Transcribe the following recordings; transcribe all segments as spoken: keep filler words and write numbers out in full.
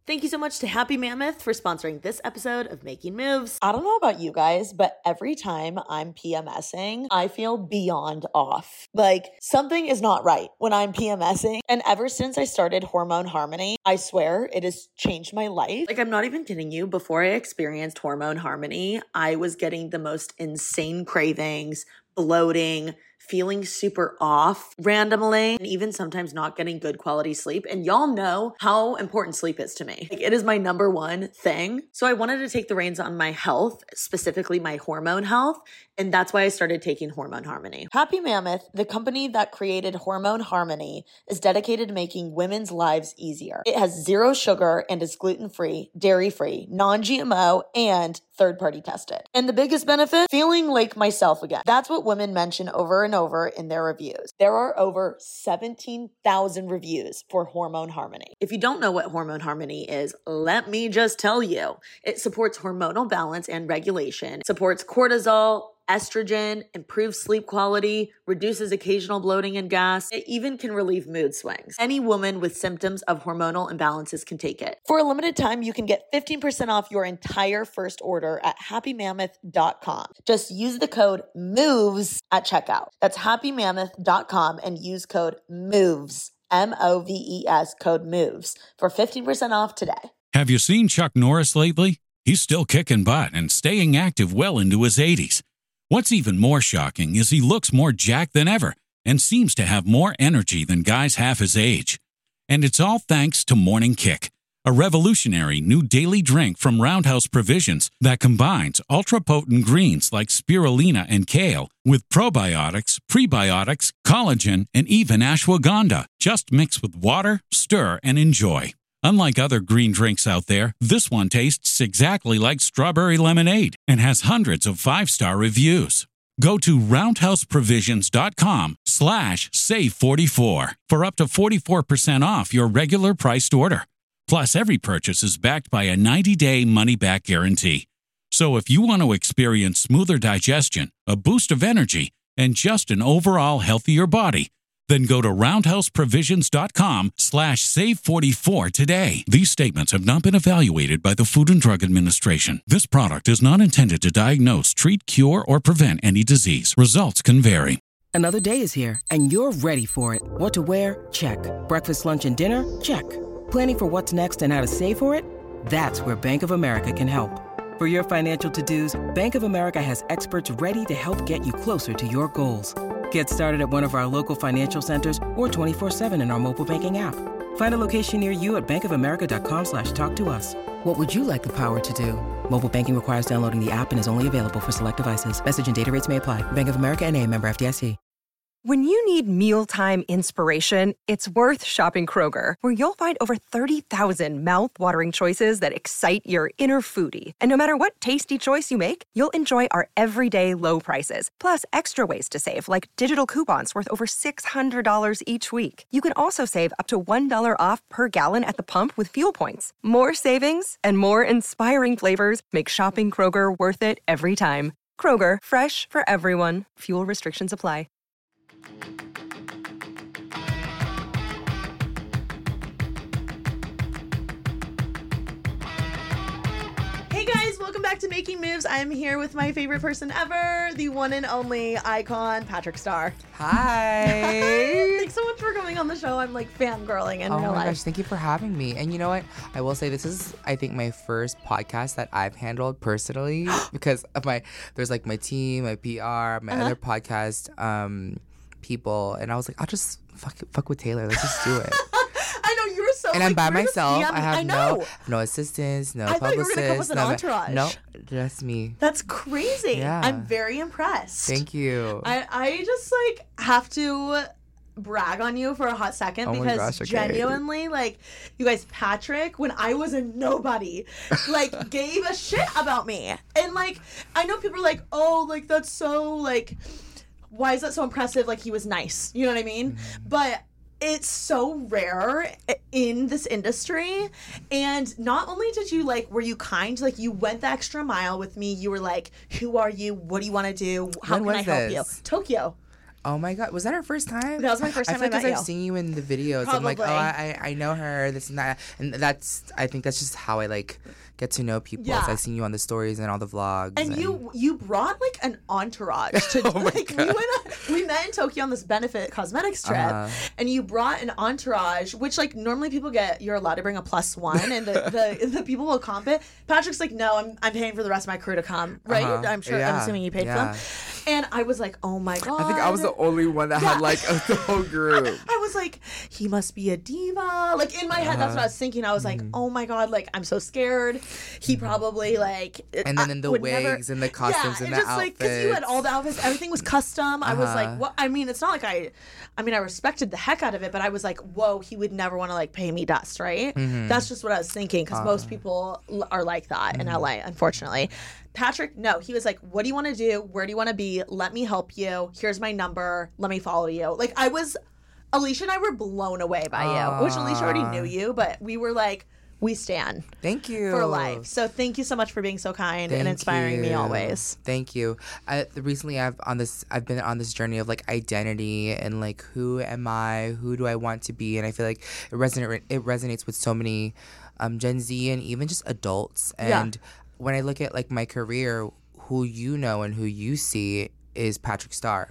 Thank you so much to Happy Mammoth for sponsoring this episode of Making Moves. I don't know about you guys, but every time I'm PMSing, I feel beyond off. Like something is not right when I'm PMSing. And ever since I started Hormone Harmony, I swear it has changed my life. Like I'm not even kidding you. Before I experienced Hormone Harmony, I was getting the most insane cravings, bloating, feeling super off randomly, and even sometimes not getting good quality sleep. And y'all know how important sleep is to me. Like, it is my number one thing. So I wanted to take the reins on my health, specifically my hormone health. And that's why I started taking Hormone Harmony. Happy Mammoth, the company that created Hormone Harmony, is dedicated to making women's lives easier. It has zero sugar and is gluten-free, dairy-free, non-G M O, and third-party tested. And the biggest benefit? Feeling like myself again. That's what women mention over and over in their reviews. There are over seventeen thousand reviews for Hormone Harmony. If you don't know what Hormone Harmony is, let me just tell you. It supports hormonal balance and regulation, supports cortisol, estrogen, improves sleep quality, reduces occasional bloating and gas. It even can relieve mood swings. Any woman with symptoms of hormonal imbalances can take it. For a limited time, you can get fifteen percent off your entire first order at happy mammoth dot com. Just use the code MOVES at checkout. That's happy mammoth dot com and use code MOVES, M O V E S, code MOVES for fifteen percent off today. Have you seen Chuck Norris lately? He's still kicking butt and staying active well into his eighties. What's even more shocking is he looks more jacked than ever and seems to have more energy than guys half his age. And it's all thanks to Morning Kick, a revolutionary new daily drink from Roundhouse Provisions that combines ultra-potent greens like spirulina and kale with probiotics, prebiotics, collagen, and even ashwagandha. Just mix with water, stir, and enjoy. Unlike other green drinks out there, this one tastes exactly like strawberry lemonade and has hundreds of five-star reviews. Go to roundhouseprovisions.com slash save44 for up to forty-four percent off your regular priced order. Plus, every purchase is backed by a ninety-day money-back guarantee. So if you want to experience smoother digestion, a boost of energy, and just an overall healthier body, then go to roundhouseprovisions.com slash save44 today. These statements have not been evaluated by the Food and Drug Administration. This product is not intended to diagnose, treat, cure, or prevent any disease. Results can vary. Another day is here, and you're ready for it. What to wear? Check. Breakfast, lunch, and dinner? Check. Planning for what's next and how to save for it? That's where Bank of America can help. For your financial to-dos, Bank of America has experts ready to help get you closer to your goals. Get started at one of our local financial centers or twenty-four seven in our mobile banking app. Find a location near you at bankofamerica.com slash talk to us. What would you like the power to do? Mobile banking requires downloading the app and is only available for select devices. Message and data rates may apply. Bank of America N A, member F D I C. When you need mealtime inspiration, it's worth shopping Kroger, where you'll find over thirty thousand mouth-watering choices that excite your inner foodie. And no matter what tasty choice you make, you'll enjoy our everyday low prices, plus extra ways to save, like digital coupons worth over six hundred dollars each week. You can also save up to one dollar off per gallon at the pump with fuel points. More savings and more inspiring flavors make shopping Kroger worth it every time. Kroger, fresh for everyone. Fuel restrictions apply. Hey guys, welcome back to Making Moves. I'm here with my favorite person ever, the one and only icon, Patrick Starr. Hi. Thanks so much for coming on the show. I'm like fangirling in oh real my life. gosh, thank you for having me. And you know what? I will say this is, I think, my first podcast that I've handled personally because of my, there's like my team, my P R, my uh-huh. other podcast um, people. And I was like, I'll just fuck, fuck with Taylor. Let's just do it. I know, you were so And like, I'm by myself. Yeah, I have I know. no no assistants, no I publicists. thought you were gonna come with an no, entourage. No, just me. That's crazy. Yeah. I'm very impressed. Thank you. I, I just like have to brag on you for a hot second oh my because gosh, okay. genuinely, like, you guys, Patrick, when I was a nobody, like, gave a shit about me. And, like, I know people are like, oh, like, that's so, like, why is that so impressive? Like, he was nice. You know what I mean? Mm-hmm. But it's so rare in this industry. And not only did you, like, were you kind, like, you went the extra mile with me. You were like, who are you? What do you want to do? How when can I help this? you? Tokyo. Oh my God, was that our first time? That was my first time I feel I like met I've you. seen you in the videos. I'm like, oh, Probably. I, I know her, this and that. And that's, I think that's just how I like get to know people. Yeah. Is I've seen you on the stories and all the vlogs. And, and you you brought like an entourage to Oh my like we God. went we met in Tokyo on this benefit cosmetics trip, Uh-huh. and you brought an entourage, which like normally people get, you're allowed to bring a plus one, and the, the, the people will comp it. Patrick's like, no, I'm I'm paying for the rest of my crew to come, right? Uh-huh. I'm sure I'm Yeah. assuming you paid Yeah. for them. And I was like, oh my God. I think I was the only one that Yeah. had like a, the whole group. I was like, he must be a diva. Like in my head, that's what I was thinking. I was like, Mm-hmm. oh my God, like I'm so scared. He probably like And then in the would never- wigs and the costumes yeah, and and the just like because you had all the outfits, everything was custom. I was Uh-huh. like, what? I mean, it's not like I, I mean, I respected the heck out of it, but I was like, whoa, he would never want to like pay me dust, right? Mm-hmm. That's just what I was thinking because most Uh-huh. people l- are like that Mm-hmm. in L A, unfortunately. Patrick, no, he was like, what do you want to do? Where do you want to be? Let me help you. Here's my number. Let me follow you. Like I was, Alicia and I were blown away by you, which Alicia already knew you, but we were like, we stand Thank you. for life. So thank you so much for being so kind and Thank inspiring me you. always. Thank you. I, recently, I've on this. I've been on this journey of like identity and like who am I? Who do I want to be? And I feel like it resonate. It resonates with so many um, Gen Z and even just adults. Yeah. And when I look at like my career, who you know and who you see is Patrick Star,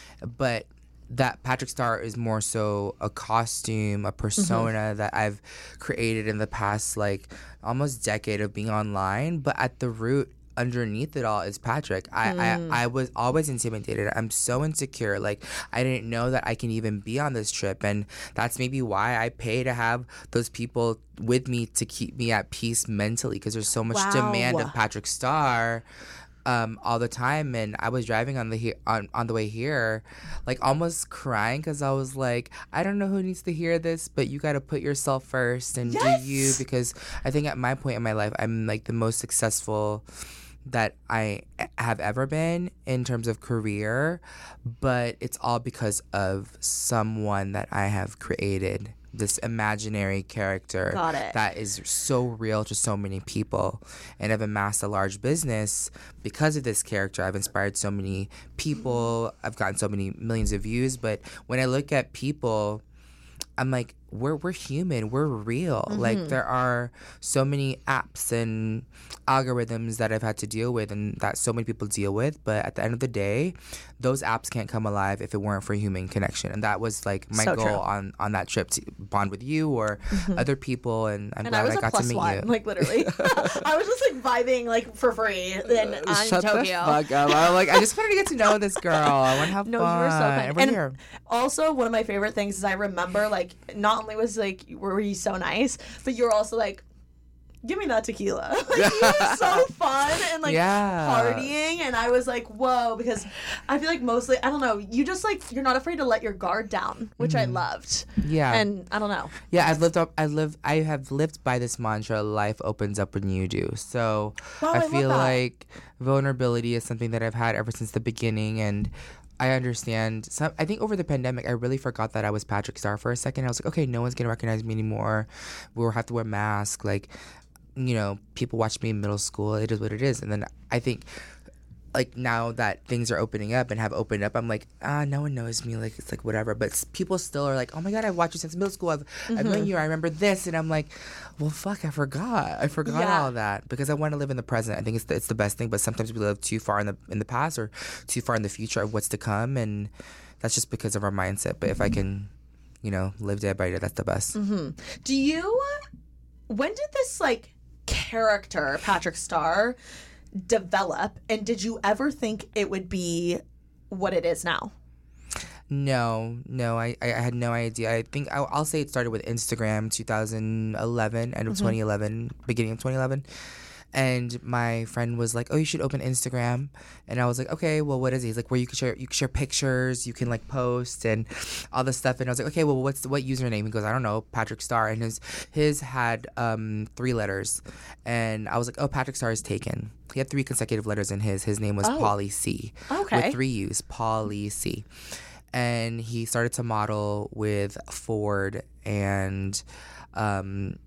but that Patrick Star is more so a costume, a persona Mm-hmm. that I've created in the past like almost decade of being online. But at the root, underneath it all, is Patrick. I, Mm. I I was always intimidated. I'm so insecure. Like I didn't know that I can even be on this trip, and that's maybe why I pay to have those people with me to keep me at peace mentally, because there's so much Wow. demand of Patrick Star. Um, all the time, and I was driving on the he- on on the way here, like almost crying because I was like, I don't know who needs to hear this, but you got to put yourself first and Yes! do you, because I think at my point in my life, I'm like the most successful that I have ever been in terms of career, but it's all because of someone that I have created. This imaginary character Got it. that is so real to so many people, and I've amassed a large business because of this character. I've inspired so many people. I've gotten so many millions of views. But when I look at people, I'm like, we're we're human, we're real. Like there are so many apps and algorithms that I've had to deal with and that so many people deal with, but at the end of the day, those apps can't come alive if it weren't for human connection. And that was like my So goal true. on on that trip, to bond with you or other people, and I'm And I glad was I a got plus to meet one, you. like literally. I was just like vibing like for free in on Shut Tokyo. the fuck up. I'm like, I just wanted to get to know this girl. I want to have No, fun. you were so kind. And we're And here. also, one of my favorite things is I remember like not only was like were you so nice, but you were also like, give me that tequila. Like, you were so fun and like Yeah. partying, and I was like, whoa, because I feel like mostly I don't know, you just like you're not afraid to let your guard down, which I loved. Yeah. And I don't know. Yeah, I've lived up. I live. I have lived by this mantra: life opens up when you do. So Wow, I I love feel that. like vulnerability is something that I've had ever since the beginning, and I understand. Some. I think over the pandemic, I really forgot that I was Patrick Star for a second. I was like, okay, no one's gonna recognize me anymore. We'll have to wear masks. Like, you know, people watched me in middle school. It is what it is. And then I think, like, now that things are opening up and have opened up, I'm like, ah, no one knows me. Like, it's like whatever. But s- people still are like, oh my God, I've watched you since middle school. I've, I've known you. I remember this. And I'm like, well, fuck, I forgot. I forgot Yeah. all that because I want to live in the present. I think it's the, it's the best thing. But sometimes we live too far in the in the past or too far in the future of what's to come. And that's just because of our mindset. But if I can, you know, live day by day, that's the best. Do you when did this like character, Patrick Star, develop, and did you ever think it would be what it is now? No, no, I, I I had no idea. I think I'll, I'll say it started with Instagram, two thousand eleven, end of twenty eleven, beginning of twenty eleven. And my friend was like, "Oh, you should open Instagram." And I was like, "Okay, well, what is it?" He's like, "Where you can share, you can share pictures, you can like post and all this stuff." And I was like, "Okay, well, what's the, what username?" He goes, "I don't know, Patrick Star." And his his had um three letters, and I was like, "Oh, Patrick Star is taken." He had three consecutive letters in his. His name was Oh. Pauly C. Okay. With three U's, Pauly C. And he started to model with Ford and um,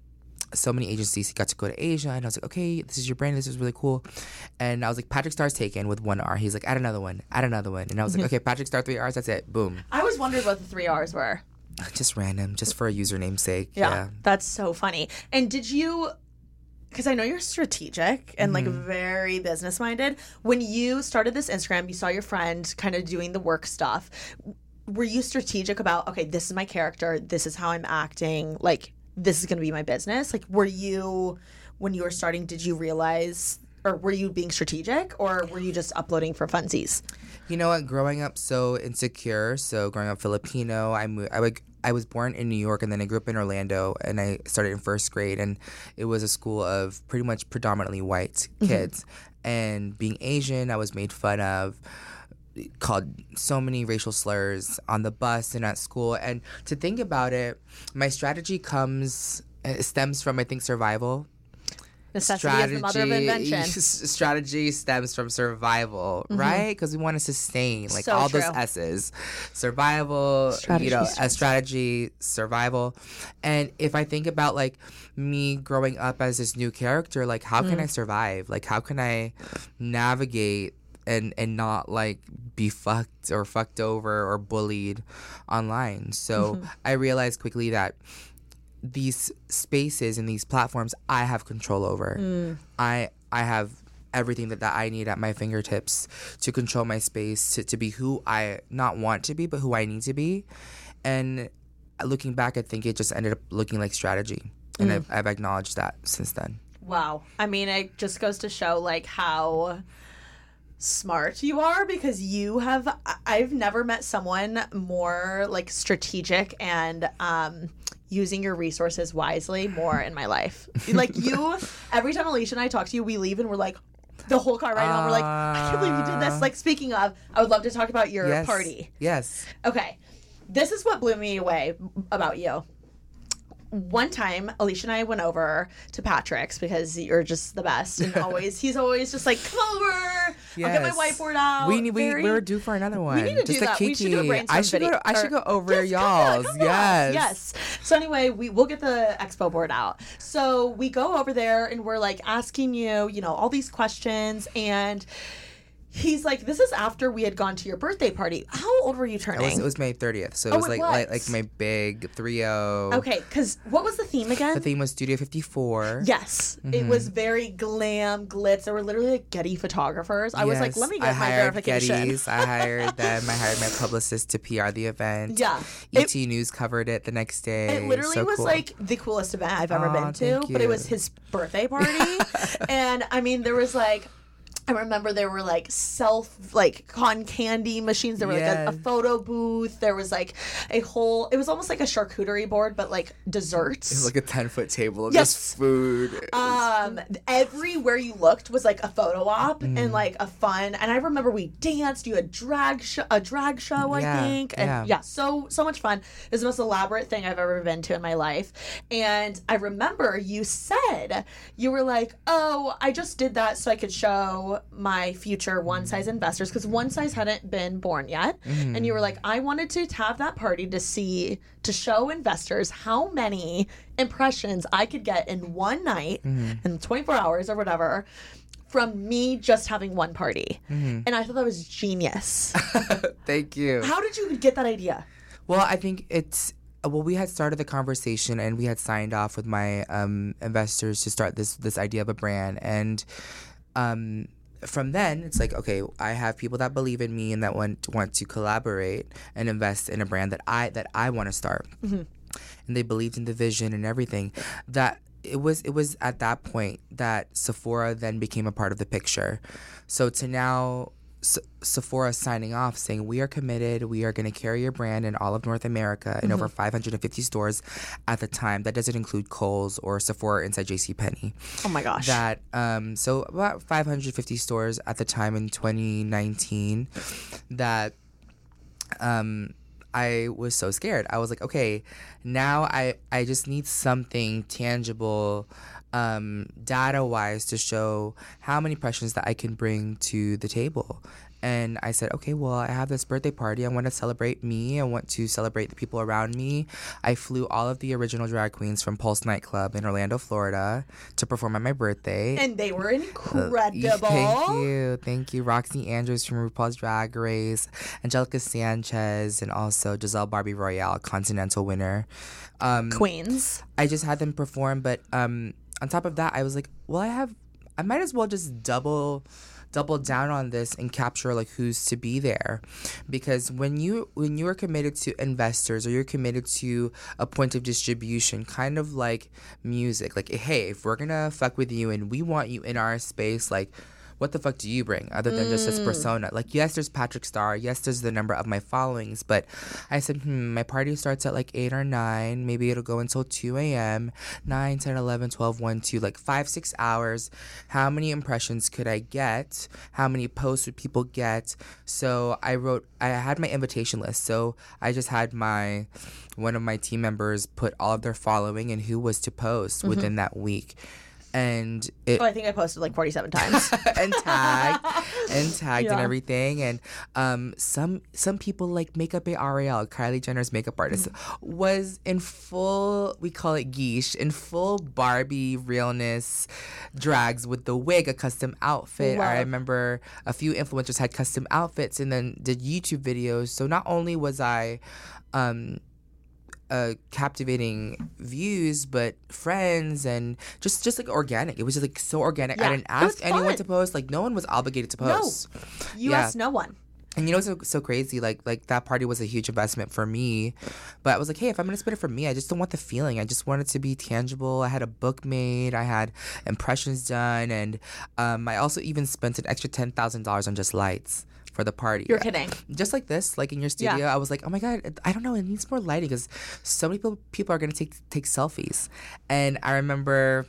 so many agencies. He got to go to Asia, and I was like, okay, this is your brand. This is really cool. And I was like, Patrick Star's taken with one R. He's like, add another one, add another one. And I was like, okay, Patrick Star, three R's, that's it. Boom. I always wondered what the three R's were. Just random, just for a username sake. Yeah, Yeah. that's so funny. And did you, because I know you're strategic and like very business minded. When you started this Instagram, you saw your friend kind of doing the work stuff. Were you strategic about, okay, this is my character, this is how I'm acting, like, this is going to be my business? Like, were you, when you were starting, did you realize, or were you being strategic, or were you just uploading for funsies? You know what? Growing up so insecure, so growing up Filipino, I moved, I would, I was born in New York, and then I grew up in Orlando, and I started in first grade, and it was a school of pretty much predominantly white kids. Mm-hmm. And being Asian, I was made fun of, called so many racial slurs on the bus and at school. And to think about it, my strategy comes, it stems from, I think, survival. Necessity strategy, is the mother of invention. Strategy stems from survival, mm-hmm. right? Because we want to sustain, like, so all true. those S's. Survival, strategy, you know, a strategy, survival. And if I think about, like, me growing up as this new character, like, how mm. can I survive? Like, how can I navigate and and not like be fucked or fucked over or bullied online? So mm-hmm. I realized quickly that these spaces and these platforms I have control over. Mm. I I have everything that, that I need at my fingertips to control my space, to, to be who I not want to be, but who I need to be. And looking back, I think it just ended up looking like strategy. And mm. I've, I've acknowledged that since then. Wow. I mean, it just goes to show like how smart you are, because you have, I've never met someone more like strategic and um using your resources wisely more in my life. Like, you, every time Alicia and I talk to you, we leave and we're like, the whole car ride uh, home, we're like, I can't believe you did this. Like, speaking of, I would love to talk about your yes, party. Yes. Okay. This is what blew me away about you. One time, Alicia and I went over to Patrick's because you're just the best, and always he's always just like, "Come over, yes. I'll get my whiteboard out." We need, Very... we we're due for another one. We need to just do that. Kiki. We should do a brainstorm I should video. go. I should go over yes, y'all's. Come on, come yes, on. Yes. So anyway, we we'll get the expo board out. So we go over there and we're like asking you, you know, all these questions, and he's like, this is after we had gone to your birthday party. How old were you turning? It was, it was May thirtieth, so it oh, was it like, was. like like my big three oh. Okay, because what was the theme again? The theme was Studio fifty-four. Yes. Mm-hmm. It was very glam, glitz. There were literally like Getty photographers. I yes, was like, let me get I my hired verification. Getty's. I hired them. I hired my publicist to P R the event. Yeah. E T it, News covered it the next day. It literally so was cool. like the coolest event I've ever oh, been to, but it was his birthday party. And I mean, there was like, I remember there were like self, like cotton candy machines. There were yes. like a, a photo booth. There was like a whole, it was almost like a charcuterie board, but like desserts. It was like a ten foot table of yes. just food. Um, everywhere you looked was like a photo op mm. and like a fun. And I remember we danced. You had drag sh- a drag show, I yeah, think. And yeah. yeah, so, so much fun. It was the most elaborate thing I've ever been to in my life. And I remember you said, you were like, oh, I just did that so I could show my future One Size investors, because One Size hadn't been born yet. Mm-hmm. And you were like, I wanted to have that party to see, to show investors how many impressions I could get in one night, mm-hmm. in twenty-four hours or whatever, from me just having one party. Mm-hmm. And I thought that was genius. Thank you. How did you get that idea? Well, I think it's, well, we had started the conversation and we had signed off with my um, investors to start this this idea of a brand. And um, from then, it's like, okay, I have people that believe in me and that want want to collaborate and invest in a brand that I that I want to start. Mm-hmm. And they believed in the vision and everything. That it was it was at that point that Sephora then became a part of the picture. So to now, S- Sephora signing off saying, we are committed, we are going to carry your brand in all of North America in mm-hmm. over five hundred fifty stores at the time. That doesn't include Kohl's or Sephora inside JCPenney. Oh my gosh. That, um, so about five hundred fifty stores at the time in twenty nineteen that, um, I was so scared. I was like, okay, now I, I just need something tangible, um, data-wise to show how many impressions that I can bring to the table. And I said, okay, well, I have this birthday party. I want to celebrate me. I want to celebrate the people around me. I flew all of the original drag queens from Pulse Nightclub in Orlando, Florida to perform on my birthday. And they were incredible. Uh, thank you. Thank you. Roxy Andrews from RuPaul's Drag Race, Angelica Sanchez, and also Giselle Barbie Royale, Continental winner. Um, Queens. I just had them perform, but um, on top of that, I was like, well, I have, I might as well just double... double down on this and capture like who's to be there, because when you when you are committed to investors or you're committed to a point of distribution, kind of like music, like, hey, if we're gonna fuck with you and we want you in our space, like, what the fuck do you bring other than mm. just this persona? Like, yes, there's Patrick Star. Yes, there's the number of my followings. But I said, hmm, my party starts at like eight or nine. Maybe it'll go until two a.m. nine, ten, eleven, twelve, one, two, like five, six hours. How many impressions could I get? How many posts would people get? So I wrote, I had my invitation list. So I just had my, one of my team members put all of their following and who was to post mm-hmm. within that week. And it, oh, I think I posted like forty-seven times and tagged and tagged yeah. and everything. And um, some some people like Makeup Bay Ariel, Kylie Jenner's makeup artist, mm-hmm. was in full, we call it guiche, in full Barbie realness drags with the wig, a custom outfit. Wow. I remember a few influencers had custom outfits and then did YouTube videos. So not only was I um, Uh, captivating views, but friends and just just like organic. It was just like so organic. Yeah, I didn't ask anyone to post. Like no one was obligated to post. No, you yeah. asked no one. And you know what's so, so crazy? Like like that party was a huge investment for me, but I was like, hey, if I'm gonna spend it for me, I just don't want the feeling. I just want it to be tangible. I had a book made. I had impressions done, and um, I also even spent an extra ten thousand dollars on just lights for the party. You're kidding. Just like this, like in your studio, yeah. I was like, oh my God, I don't know, it needs more lighting because so many people people are going to take take selfies. And I remember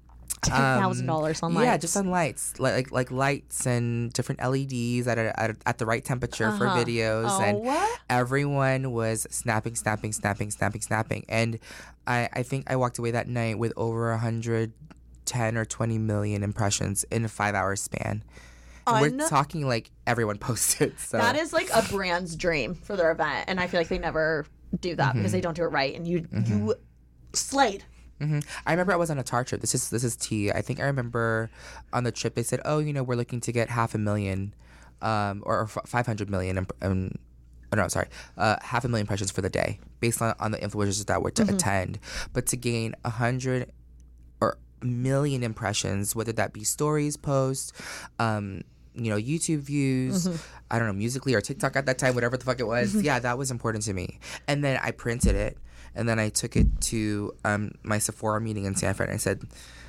ten thousand dollars um, on lights. Yeah, just on lights, like like, like lights and different L E Ds at a, at, a, at the right temperature uh-huh. for videos. Oh, and what? Everyone was snapping, snapping, snapping, snapping, snapping. And I, I think I walked away that night with over one hundred ten or twenty million impressions in a five-hour span. And we're talking like everyone posted. So. That is like a brand's dream for their event. And I feel like they never do that mm-hmm. because they don't do it right. And you mm-hmm. you slayed. Mm-hmm. I remember I was on a tar trip. This is this is tea. I think I remember on the trip they said, oh, you know, we're looking to get half a million um, or, or five hundred million. Um, um, oh, no, sorry. Uh, half a million impressions for the day based on, on the influencers that were to mm-hmm. attend. But to gain a hundred or million impressions, whether that be stories, posts, um, you know, YouTube views, mm-hmm. I don't know, Musically or TikTok at that time, whatever the fuck it was. Mm-hmm. Yeah, that was important to me. And then I printed it, and then I took it to um, my Sephora meeting in Sanford, and I said,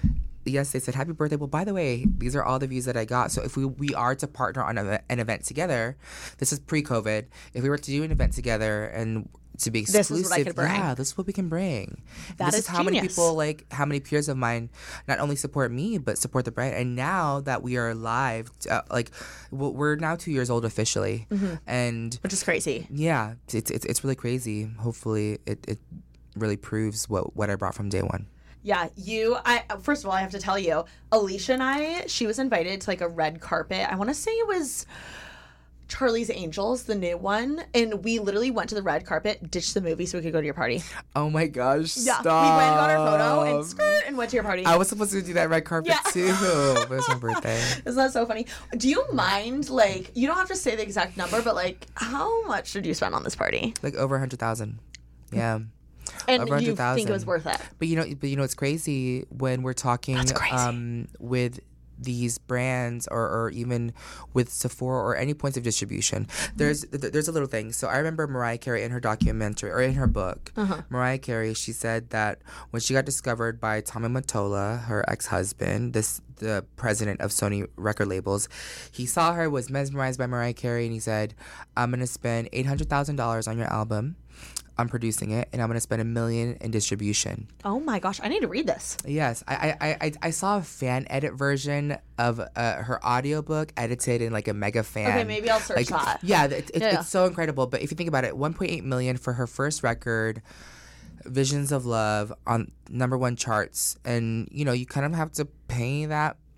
yes, they said, happy birthday. Well, by the way, these are all the views that I got. So if we, we are to partner on a, an event together, this is pre-COVID, if we were to do an event together and to be exclusive, this is what I could bring. Yeah, this is what we can bring. That this is, is how genius. many people, like, how many peers of mine not only support me, but support the brand. And now that we are live, uh, like, we're now two years old officially. Mm-hmm. And which is crazy. Yeah, it's it's, it's really crazy. Hopefully it, it really proves what, what I brought from day one. Yeah, you, I, first of all, I have to tell you, Alicia and I, she was invited to like a red carpet. I want to say it was Charlie's Angels, the new one, and we literally went to the red carpet, ditched the movie so we could go to your party. Oh my gosh, yeah, stop. We went and got our photo and skirt and went to your party. I was supposed to do that red carpet yeah. too, but it was my birthday. Isn't that so funny? Do you mind, like, you don't have to say the exact number, but like, how much did you spend on this party? Like over a hundred thousand. Yeah. And over you think it was worth it? But you know, but you know, it's crazy when we're talking That's crazy. Um, with these brands or, or even with Sephora or any points of distribution. There's th- there's a little thing. So I remember Mariah Carey in her documentary or in her book, uh-huh. Mariah Carey, she said that when she got discovered by Tommy Mottola, her ex-husband, this the president of Sony record labels, he saw her, was mesmerized by Mariah Carey, and he said, I'm going to spend eight hundred thousand dollars on your album. I'm producing it, and I'm going to spend a million in distribution. Oh my gosh, I need to read this. Yes, I I, I, I saw a fan edit version of uh, her audiobook edited in like a mega fan. Okay, maybe I'll search like, that. Yeah, it, it, yeah, it's so incredible. But if you think about it, one point eight million for her first record, Visions of Love, on number one charts, and you know you kind of have to pay that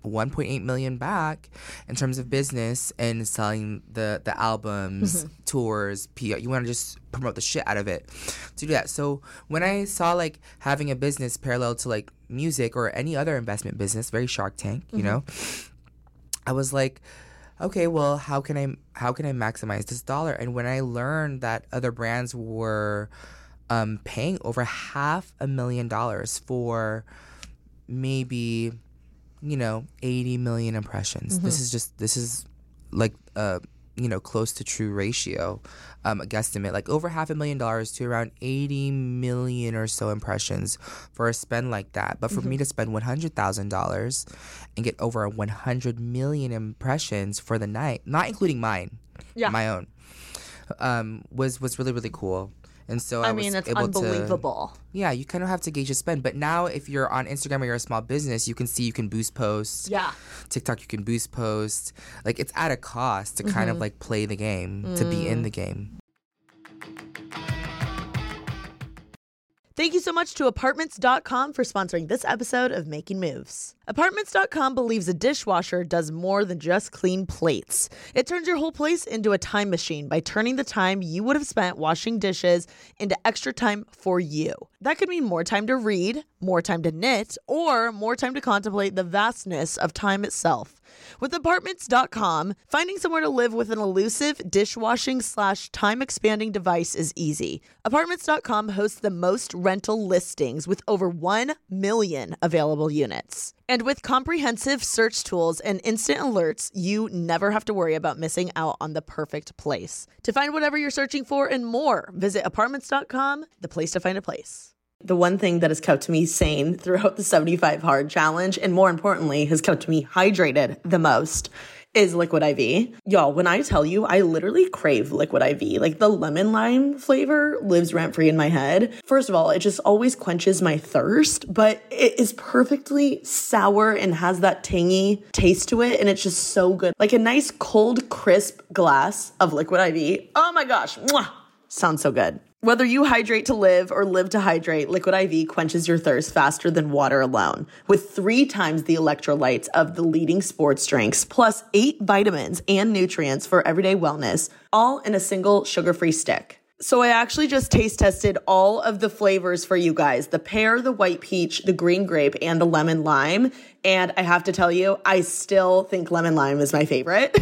one point eight million back in terms of business and selling the the albums, mm-hmm. tours, P R. You want to just promote the shit out of it to do that. So when I saw like having a business parallel to like music or any other investment business, very Shark Tank, you mm-hmm. know, I was like, okay, well, how can I how can I maximize this dollar? And when I learned that other brands were um, paying over half a million dollars for maybe, you know, eighty million impressions. Mm-hmm. This is just, this is like, uh, you know, close to true ratio, um, a guesstimate, like over half a million dollars to around eighty million or so impressions for a spend like that. But for mm-hmm. me to spend one hundred thousand dollars and get over one hundred million impressions for the night, not including mine, yeah. my own, um, was, was really, really cool. And so I, I mean, was it's able unbelievable. To, yeah, you kind of have to gauge your spend. But now if you're on Instagram or you're a small business, you can see you can boost posts. Yeah. TikTok, you can boost posts. Like, it's at a cost to mm-hmm. kind of, like, play the game, mm. to be in the game. Thank you so much to Apartments dot com for sponsoring this episode of Making Moves. Apartments dot com believes a dishwasher does more than just clean plates. It turns your whole place into a time machine by turning the time you would have spent washing dishes into extra time for you. That could mean more time to read, more time to knit, or more time to contemplate the vastness of time itself. With Apartments dot com, finding somewhere to live with an elusive dishwashing slash time expanding device is easy. Apartments dot com hosts the most rental listings with over one million available units. And with comprehensive search tools and instant alerts, you never have to worry about missing out on the perfect place. To find whatever you're searching for and more, visit Apartments dot com, the place to find a place. The one thing that has kept me sane throughout the seventy-five hard challenge, and more importantly, has kept me hydrated the most, is Liquid I V. Y'all, when I tell you, I literally crave Liquid I V. Like, the lemon lime flavor lives rent-free in my head. First of all, it just always quenches my thirst, but it is perfectly sour and has that tangy taste to it, and it's just so good. Like a nice cold, crisp glass of Liquid I V. Oh my gosh, mwah, sounds so good. Whether you hydrate to live or live to hydrate, Liquid I V quenches your thirst faster than water alone. With three times the electrolytes of the leading sports drinks, plus eight vitamins and nutrients for everyday wellness, all in a single sugar-free stick. So I actually just taste tested all of the flavors for you guys. The pear, the white peach, the green grape, and the lemon lime. And I have to tell you, I still think lemon lime is my favorite.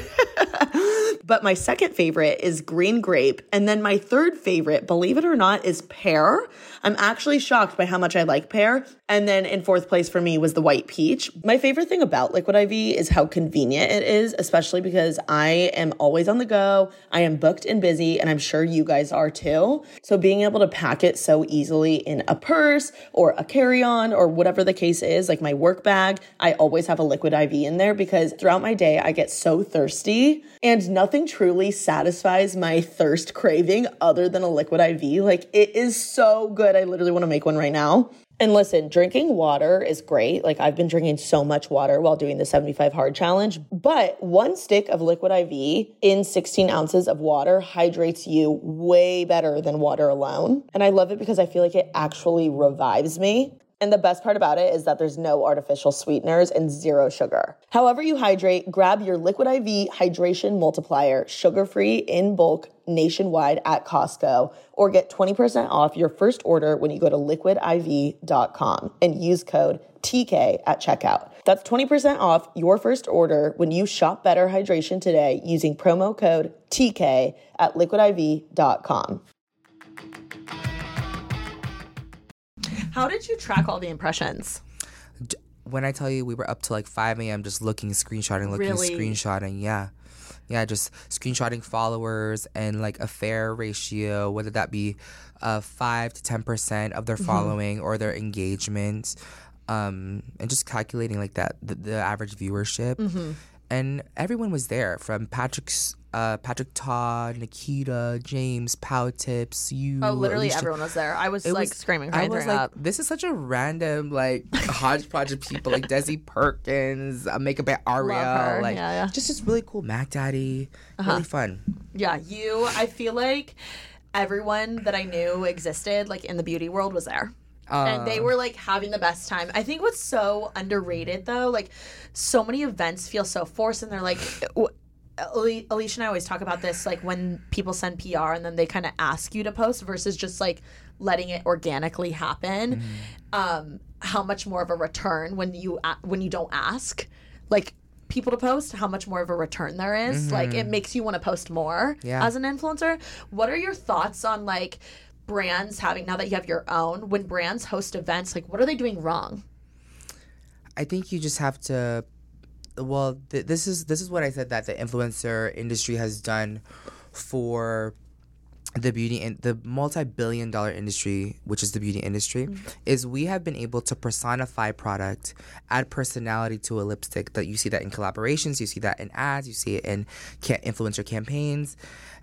But my second favorite is green grape. And then my third favorite, believe it or not, is pear. I'm actually shocked by how much I like pear. And then in fourth place for me was the white peach. My favorite thing about Liquid I V is how convenient it is, especially because I am always on the go. I am booked and busy, and I'm sure you guys are too. So being able to pack it so easily in a purse or a carry-on or whatever the case is, like my work bag, I always have a Liquid I V in there because throughout my day, I get so thirsty, and nothing truly satisfies my thirst craving other than a Liquid I V. Like, it is so good. I literally want to make one right now. And listen, drinking water is great. Like, I've been drinking so much water while doing the seventy-five hard challenge, but one stick of Liquid I V in sixteen ounces of water hydrates you way better than water alone. And I love it because I feel like it actually revives me. And the best part about it is that there's no artificial sweeteners and zero sugar. However you hydrate, grab your Liquid I V Hydration Multiplier, sugar-free in bulk nationwide at Costco, or get twenty percent off your first order when you go to liquid I V dot com and use code T K at checkout. That's twenty percent off your first order when you shop Better Hydration today using promo code T K at liquid I V dot com. How did you track all the impressions? When I tell you we were up to like five a.m. just looking, screenshotting, looking, really? screenshotting. Yeah. Yeah, just screenshotting followers and like a fair ratio, whether that be uh, five to ten percent of their following mm-hmm. or their engagement, um, and just calculating like that, the, the average viewership. Mm-hmm. And everyone was there, from Patrick's, uh, Patrick Todd, Nikita, James, Pow Tips, you. Oh, literally Alicia. Everyone was there. I was it like was, screaming, trying I to was turn like, up. This is such a random like hodgepodge of people, like Desi Perkins, uh, Makeup by Ariel, like yeah, yeah. just just really cool. Mac Daddy, uh-huh. really fun. Yeah, you. I feel like everyone that I knew existed, like in the beauty world, was there. and they were like having the best time. I think what's so underrated though, like so many events feel so forced, and they're like, Ali- Alicia and I always talk about this, like when people send P R and then they kind of ask you to post versus just like letting it organically happen. Mm. Um, how much more of a return when you when you don't ask, like people to post, how much more of a return there is. Mm-hmm. Like it makes you want to post more yeah. as an influencer. What are your thoughts on like brands having, now that you have your own, when brands host events, like what are they doing wrong? I think you just have to, well, th- this is this is what I said that the influencer industry has done for the beauty and the multi-billion dollar industry, which is the beauty industry, mm-hmm. is we have been able to personify product, add personality to a lipstick. That you see that in collaborations, you see that in ads, you see it in ca- influencer campaigns,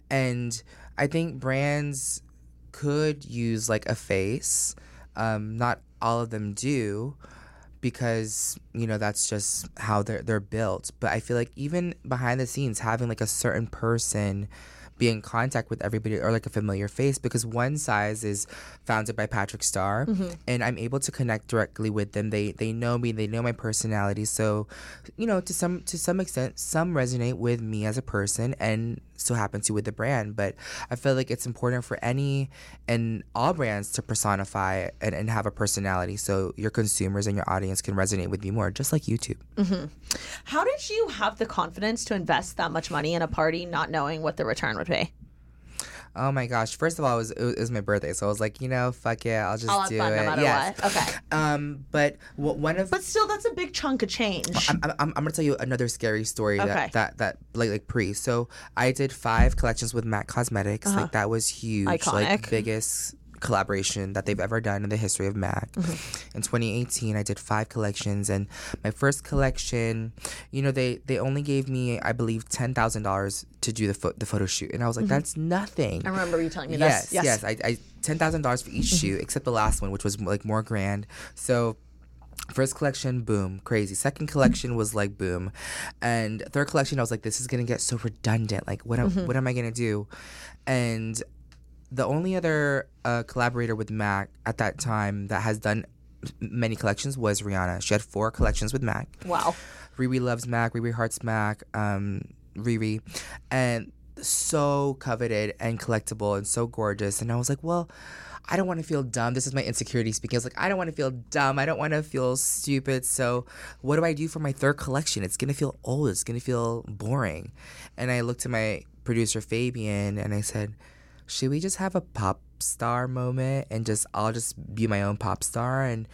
and I think brands could use like a face. Um, not all of them do, because you know that's just how they're they're built. But I feel like even behind the scenes, having like a certain person be in contact with everybody, or like a familiar face, because One Size is founded by Patrick Starr, mm-hmm. and I'm able to connect directly with them. They they know me, they know my personality, so you know to some to some extent, some resonate with me as a person, and so happen to with the brand. But I feel like it's important for any and all brands to personify and, and have a personality, so your consumers and your audience can resonate with you more, just like YouTube. Mm-hmm. How did you have the confidence to invest that much money in a party, not knowing what the return would be? Oh my gosh! First of all, it was, it was my birthday, so I was like, you know, fuck it, I'll just I'll do have fun it. No matter yes. what. Okay. Um, but w- one of but still, that's a big chunk of change. I'm, I'm, I'm gonna tell you another scary story okay. that that that like like pre. So I did five collections with MAC Cosmetics. Uh-huh. Like that was huge. Iconic. Like biggest collaboration that they've ever done in the history of MAC. Mm-hmm. In twenty eighteen, I did five collections, and my first collection, you know, they they only gave me, I believe, ten thousand dollars to do the fo- the photo shoot, and I was like, mm-hmm. that's nothing. I remember you telling me yes, this. Yes, yes, I, I ten thousand dollars for each mm-hmm. shoot, except the last one, which was like more grand. So. First collection, boom, crazy. Second collection was like boom, and third collection, I was like, this is gonna get so redundant. Like, what am, mm-hmm. what am I gonna do? And the only other uh, collaborator with MAC at that time that has done many collections was Rihanna. She had four collections with MAC. Wow. Riri loves MAC. Riri hearts MAC. Um, Riri, and so coveted and collectible and so gorgeous. And I was like, well, I don't want to feel dumb. This is my insecurity speaking. I was like, I don't want to feel dumb. I don't want to feel stupid. So what do I do for my third collection? It's going to feel old. It's going to feel boring. And I looked to my producer, Fabian, and I said, should we just have a pop star moment and just, I'll just be my own pop star? And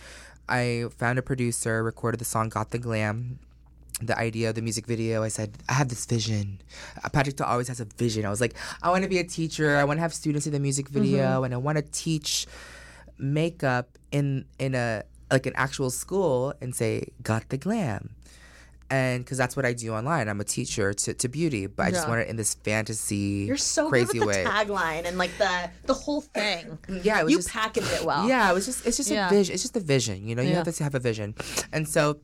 I found a producer, recorded the song Got the Glam. The idea of the music video, I said, I have this vision. Uh, Patrick always has a vision. I was like, I want to be a teacher. I want to have students in the music video, mm-hmm. and I want to teach makeup in in a like an actual school and say, got the glam. And because that's what I do online. I'm a teacher to, to beauty, but I just Yeah. want it in this fantasy, You're so crazy good with the way. tagline and like the the whole thing. Yeah, it was you just, package it well. Yeah, it was just it's just Yeah. a vision. It's just a vision. You know, you Yeah. have to have a vision. And so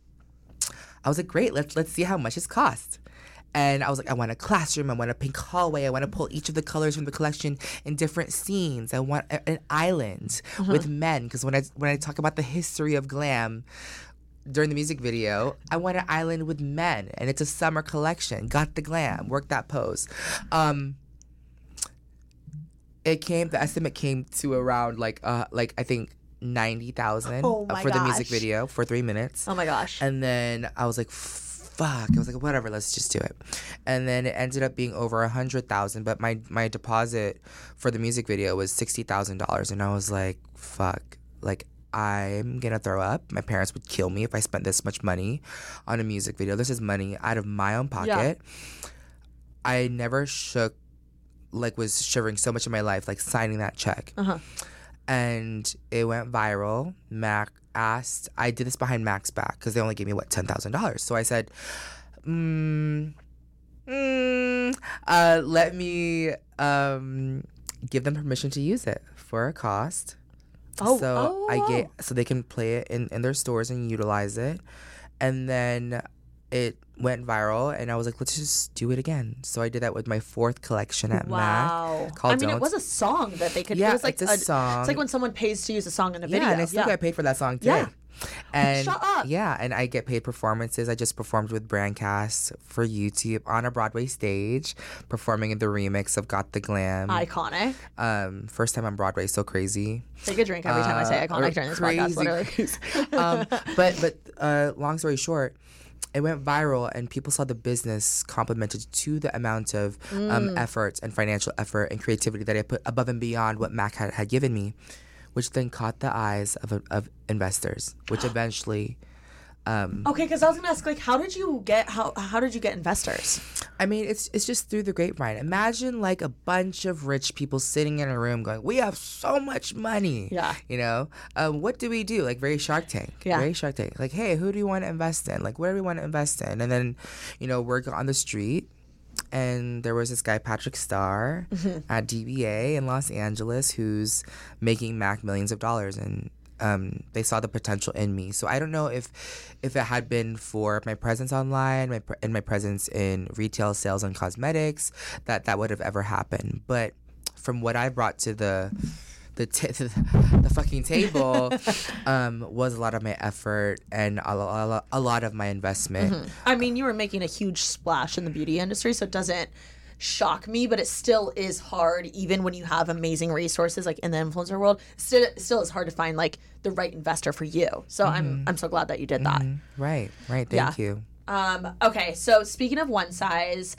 I was like, great, let's let's see how much it's cost. And I was like, I want a classroom, I want a pink hallway, I want to pull each of the colors from the collection in different scenes. I want a, an island Uh-huh. with men, because when I when I talk about the history of glam during the music video, I want an island with men, and it's a summer collection. Got the glam, work that pose. Um, it came. The estimate came to around like uh like I think ninety thousand Oh my for the music gosh. video for three minutes. Oh my gosh. And then I was like, fuck. I was like, whatever, let's just do it. And then it ended up being over a hundred thousand. But my my deposit for the music video was sixty thousand dollars, and I was like, fuck. Like, I'm gonna throw up. My parents would kill me if I spent this much money on a music video. This is money out of my own pocket. Yeah. I never shook, like, was shivering so much in my life, like signing that check. Uh-huh. And it went viral. Mac asked, I did this behind Mac's back because they only gave me, what, ten thousand dollars. So I said, mm, mm, uh, let me um, give them permission to use it for a cost. Oh, so oh, I wow. get so they can play it in, in their stores and utilize it. And then it went viral, and I was like, let's just do it again. So I did that with my fourth collection at Wow. Mac. Called I mean, Don't. it was a song that they could. Yeah, it was like it's a song. It's like when someone pays to use a song in a video. Yeah, and I still yeah. got paid for that song today. Yeah. And Shut up. yeah, and I get paid performances. I just performed with Brandcast for YouTube on a Broadway stage, performing in the remix of Got the Glam. Iconic. Um, first time on Broadway, so crazy. Take a drink every time I say Uh, iconic during this podcast. crazy. Literally. um, but but uh, long story short, it went viral, and people saw the business complimented to the amount of um, effort and financial effort and creativity that I put above and beyond what Mac had, had given me, which then caught the eyes of of investors, which eventually. Um, Okay, because I was gonna ask, like, how did you get how how did you get investors? I mean, it's it's just through the grapevine. Imagine like a bunch of rich people sitting in a room going, "We have so much money." Yeah. You know, um, what do we do? Like very Shark Tank. Yeah. Very Shark Tank. Like, hey, who do you want to invest in? Like, what do we want to invest in? And then, you know, we're on the street. And there was this guy, Patrick Starr, at D B A in Los Angeles, who's making Mac millions of dollars. And um, they saw the potential in me. So I don't know if if it had been for my presence online my, and my presence in retail sales and cosmetics, that that would have ever happened. But from what I brought to the the t- the fucking table um, was a lot of my effort and a, a, a lot of my investment. Mm-hmm. I mean, you were making a huge splash in the beauty industry, so it doesn't shock me, but it still is hard, even when you have amazing resources like in the influencer world. Still, it still is hard to find like the right investor for you. So Mm-hmm. I'm I'm so glad that you did that. Mm-hmm. Right, right. Thank Yeah. you. Um, okay, so speaking of one size,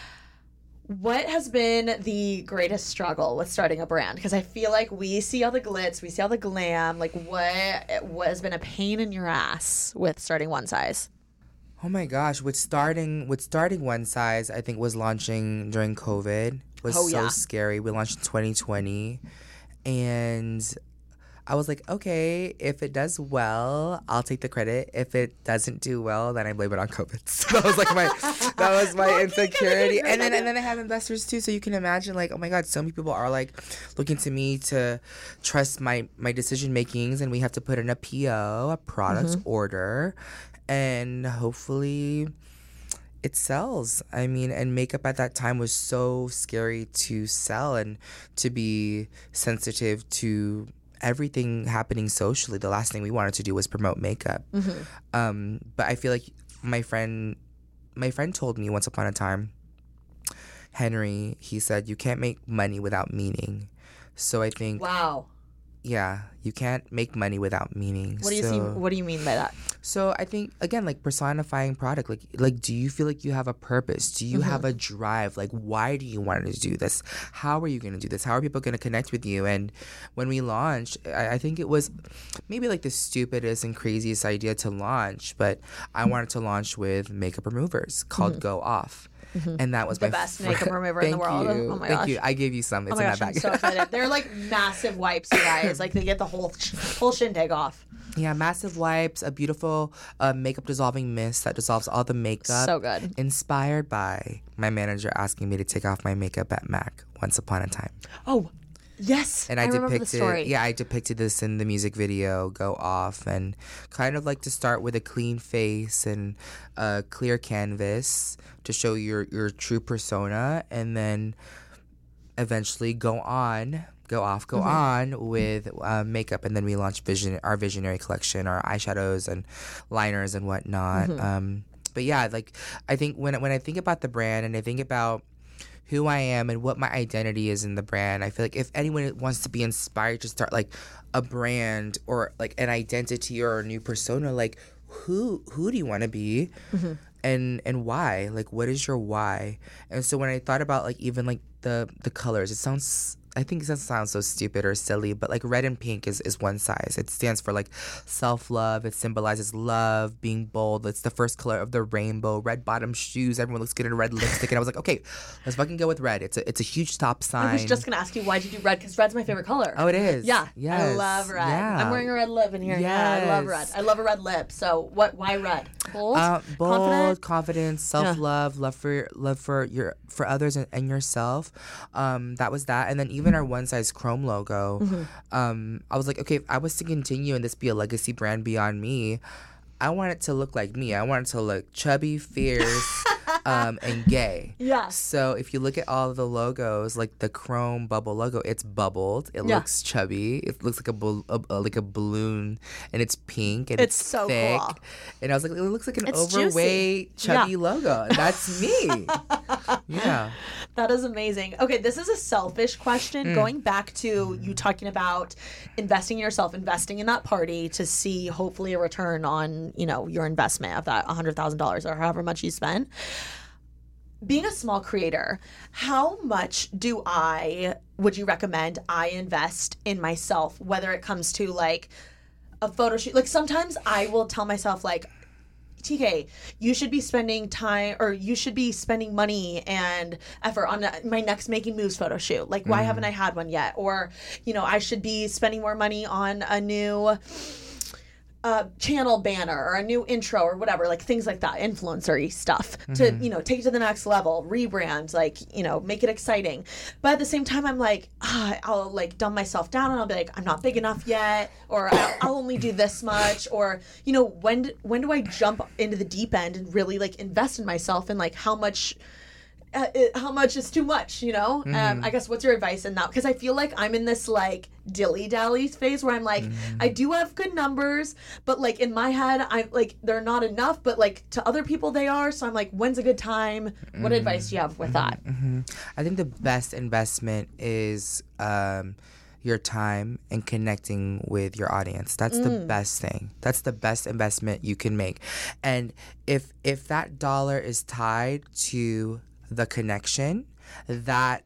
what has been the greatest struggle with starting a brand? Because I feel like we see all the glitz, we see all the glam. Like, what what has been a pain in your ass with starting one size? Oh my gosh, with starting with starting One Size, I think was launching during COVID. Was Oh, so yeah. scary. We launched in twenty twenty, and I was like, okay, if it does well, I'll take the credit. If it doesn't do well, then I blame it on COVID. So that was like my that was my insecurity. And then and then I have investors too, so you can imagine like, oh my God, so many people are like looking to me to trust my my decision makings, and we have to put in a P O, a product order, and hopefully it sells. I mean, and makeup at that time was so scary to sell and to be sensitive to everything happening socially. The last thing we wanted to do was promote makeup. Um, but I feel like my friend, my friend told me once upon a time, Henry, he said, you can't make money without meaning. So I think, Wow. yeah, you can't make money without meaning. What do you so, see? What do you mean by that? So I think again, like personifying product, like like do you feel like you have a purpose? Do you have a drive? Like why do you want to do this? How are you going to do this? How are people going to connect with you? And when we launched, I, I think it was maybe like the stupidest and craziest idea to launch, but I wanted to launch with makeup removers called Go Off. And that was The my best fir- makeup remover in the Thank world. You. Oh my Thank gosh. you. I gave you some. It's Oh my in gosh, that I'm bag. so excited. They're like massive wipes, you guys. Like they get the whole whole shindig off. Yeah, massive wipes, a beautiful uh, makeup dissolving mist that dissolves all the makeup. So good. Inspired by my manager asking me to take off my makeup at Mac once upon a time. Oh, yes. And I, remember the depicted story. yeah, I depicted this in the music video, Go Off, and kind of like to start with a clean face and a clear canvas to show your your true persona, and then eventually go on go off, go Mm-hmm. on with uh, makeup, and then we launched Vision, our Visionary collection, our eyeshadows and liners and whatnot. Mm-hmm. Um, but yeah, like I think when when I think about the brand and I think about who I am and what my identity is in the brand, I feel like if anyone wants to be inspired to start like a brand or like an identity or a new persona, like who who do you want to be? Mm-hmm. And and why? Like what is your why? And so when I thought about like even like the the colors, it sounds I think it sounds so stupid or silly, but like red and pink is, is one size. It stands for like self-love. It symbolizes love, being bold. It's the first color of the rainbow. Red bottom shoes. Everyone looks good in red lipstick. And I was like, okay, let's fucking go with red. It's a it's a huge stop sign. I was just gonna ask you why did you do red? Because red's my favorite color. Oh, it is. Yeah, I Yes. love red. Yeah. I'm wearing a red lip in here. Yeah, I love red. Yes. I love a red lip. So what? Why red? Bold, Uh, bold, confident. confidence, self-love, love for love for your for others and, and yourself. Um, that was that, and then even our one size Chrome logo. Mm-hmm. Um, I was like, okay, if I was to continue and this be a legacy brand beyond me, I want it to look like me. I want it to look chubby, fierce, um, and gay. Yeah. So if you look at all of the logos, like the Chrome Bubble logo, it's bubbled. It Yeah. looks chubby. It looks like a, bal- a, a like a balloon, and it's pink and It's it's, so thick. cool. And I was like, it looks like an It's overweight, juicy. chubby Yeah. logo. And that's me. Yeah. That is amazing. Okay, this is a selfish question. Going back to you talking about investing in yourself, investing in that party to see hopefully a return on, you know, your investment of that one hundred thousand dollars or however much you spend. Being a small creator, how much do I, would you recommend I invest in myself, whether it comes to like a photo shoot? Like sometimes I will tell myself like, T K, you should be spending time or you should be spending money and effort on my next Making Moves photo shoot. Like, why haven't I had one yet? Or, you know, I should be spending more money on a new uh, channel banner or a new intro or whatever, like things like that, influencer-y stuff to, you know, take it to the next level, rebrand, like, you know, make it exciting. But at the same time, I'm like, ah, I'll like dumb myself down and I'll be like, I'm not big enough yet, or I'll, I'll only do this much, or, you know, when, d- when do I jump into the deep end and really like invest in myself and like how much uh, it, how much is too much, you know? Um, I guess what's your advice in that? Because I feel like I'm in this like dilly-dally phase where I'm like, I do have good numbers, but like in my head, I'm like, they're not enough, but like to other people they are. So I'm like, when's a good time? What advice do you have with that? I think the best investment is um, your time and connecting with your audience. That's the best thing. That's the best investment you can make. And if if that dollar is tied to the connection, that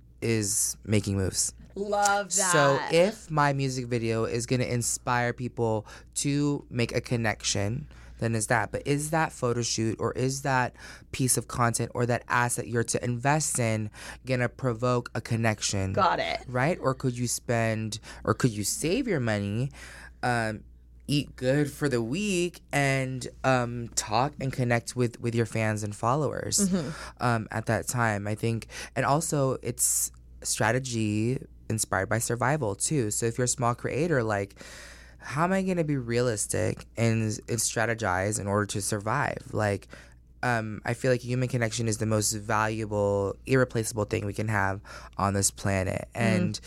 is Making Moves. Love that. So if my music video is going to inspire people to make a connection, then is that. But is that photo shoot or is that piece of content or that asset you're to invest in going to provoke a connection? Got it. Right? Or could you spend or could you save your money, um, eat good for the week, and um, talk and connect with, with your fans and followers um, at that time? I think, and also it's strategy inspired by survival too. So if you're a small creator, like, how am I going to be realistic and, and strategize in order to survive? Like, um, I feel like human connection is the most valuable, irreplaceable thing we can have on this planet. And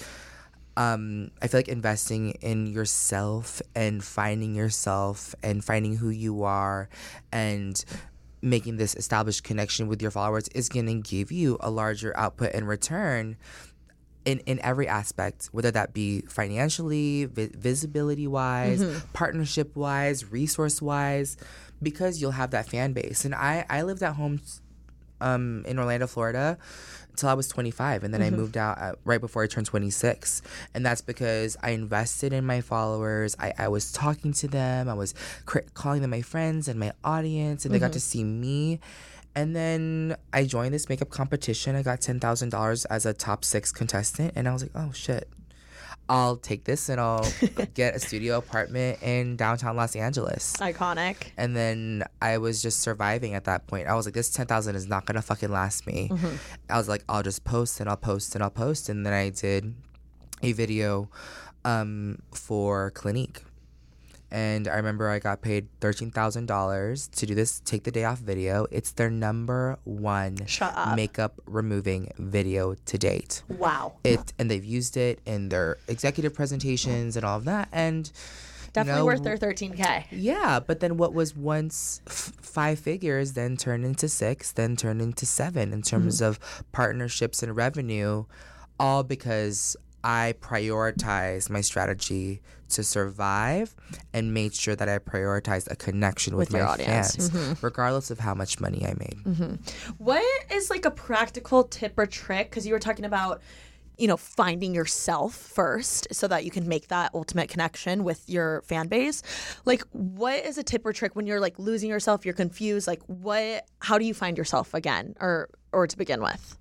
um, I feel like investing in yourself and finding yourself and finding who you are and making this established connection with your followers is going to give you a larger output and return in, in every aspect, whether that be financially, vi- visibility-wise, partnership-wise, resource-wise, because you'll have that fan base. And I, I lived at home um, in Orlando, Florida, until I was twenty-five, and then I moved out at, right before I turned twenty-six. And that's because I invested in my followers. I, I was talking to them. I was cr- calling them my friends and my audience, and they got to see me. And then I joined this makeup competition. I got ten thousand dollars as a top six contestant. And I was like, oh, shit. I'll take this and I'll get a studio apartment in downtown Los Angeles. Iconic. And then I was just surviving at that point. I was like, this ten thousand is not going to fucking last me. I was like, I'll just post and I'll post and I'll post. And then I did a video um, for Clinique. And I remember I got paid thirteen thousand dollars to do this Take the Day Off video. It's their number one Shut up. makeup removing video to date. Wow. It and they've used it in their executive presentations and all of that. And Definitely you know, worth their thirteen K. yeah, but then what was once f- five figures then turned into six, then turned into seven in terms of partnerships and revenue, all because I prioritized my strategy to survive and made sure that I prioritized a connection with, With your my audience. fans, regardless of how much money I made. What is like a practical tip or trick? Because you were talking about, you know, finding yourself first so that you can make that ultimate connection with your fan base. Like, what is a tip or trick when you're like losing yourself, you're confused? Like, what, how do you find yourself again or, or to begin with?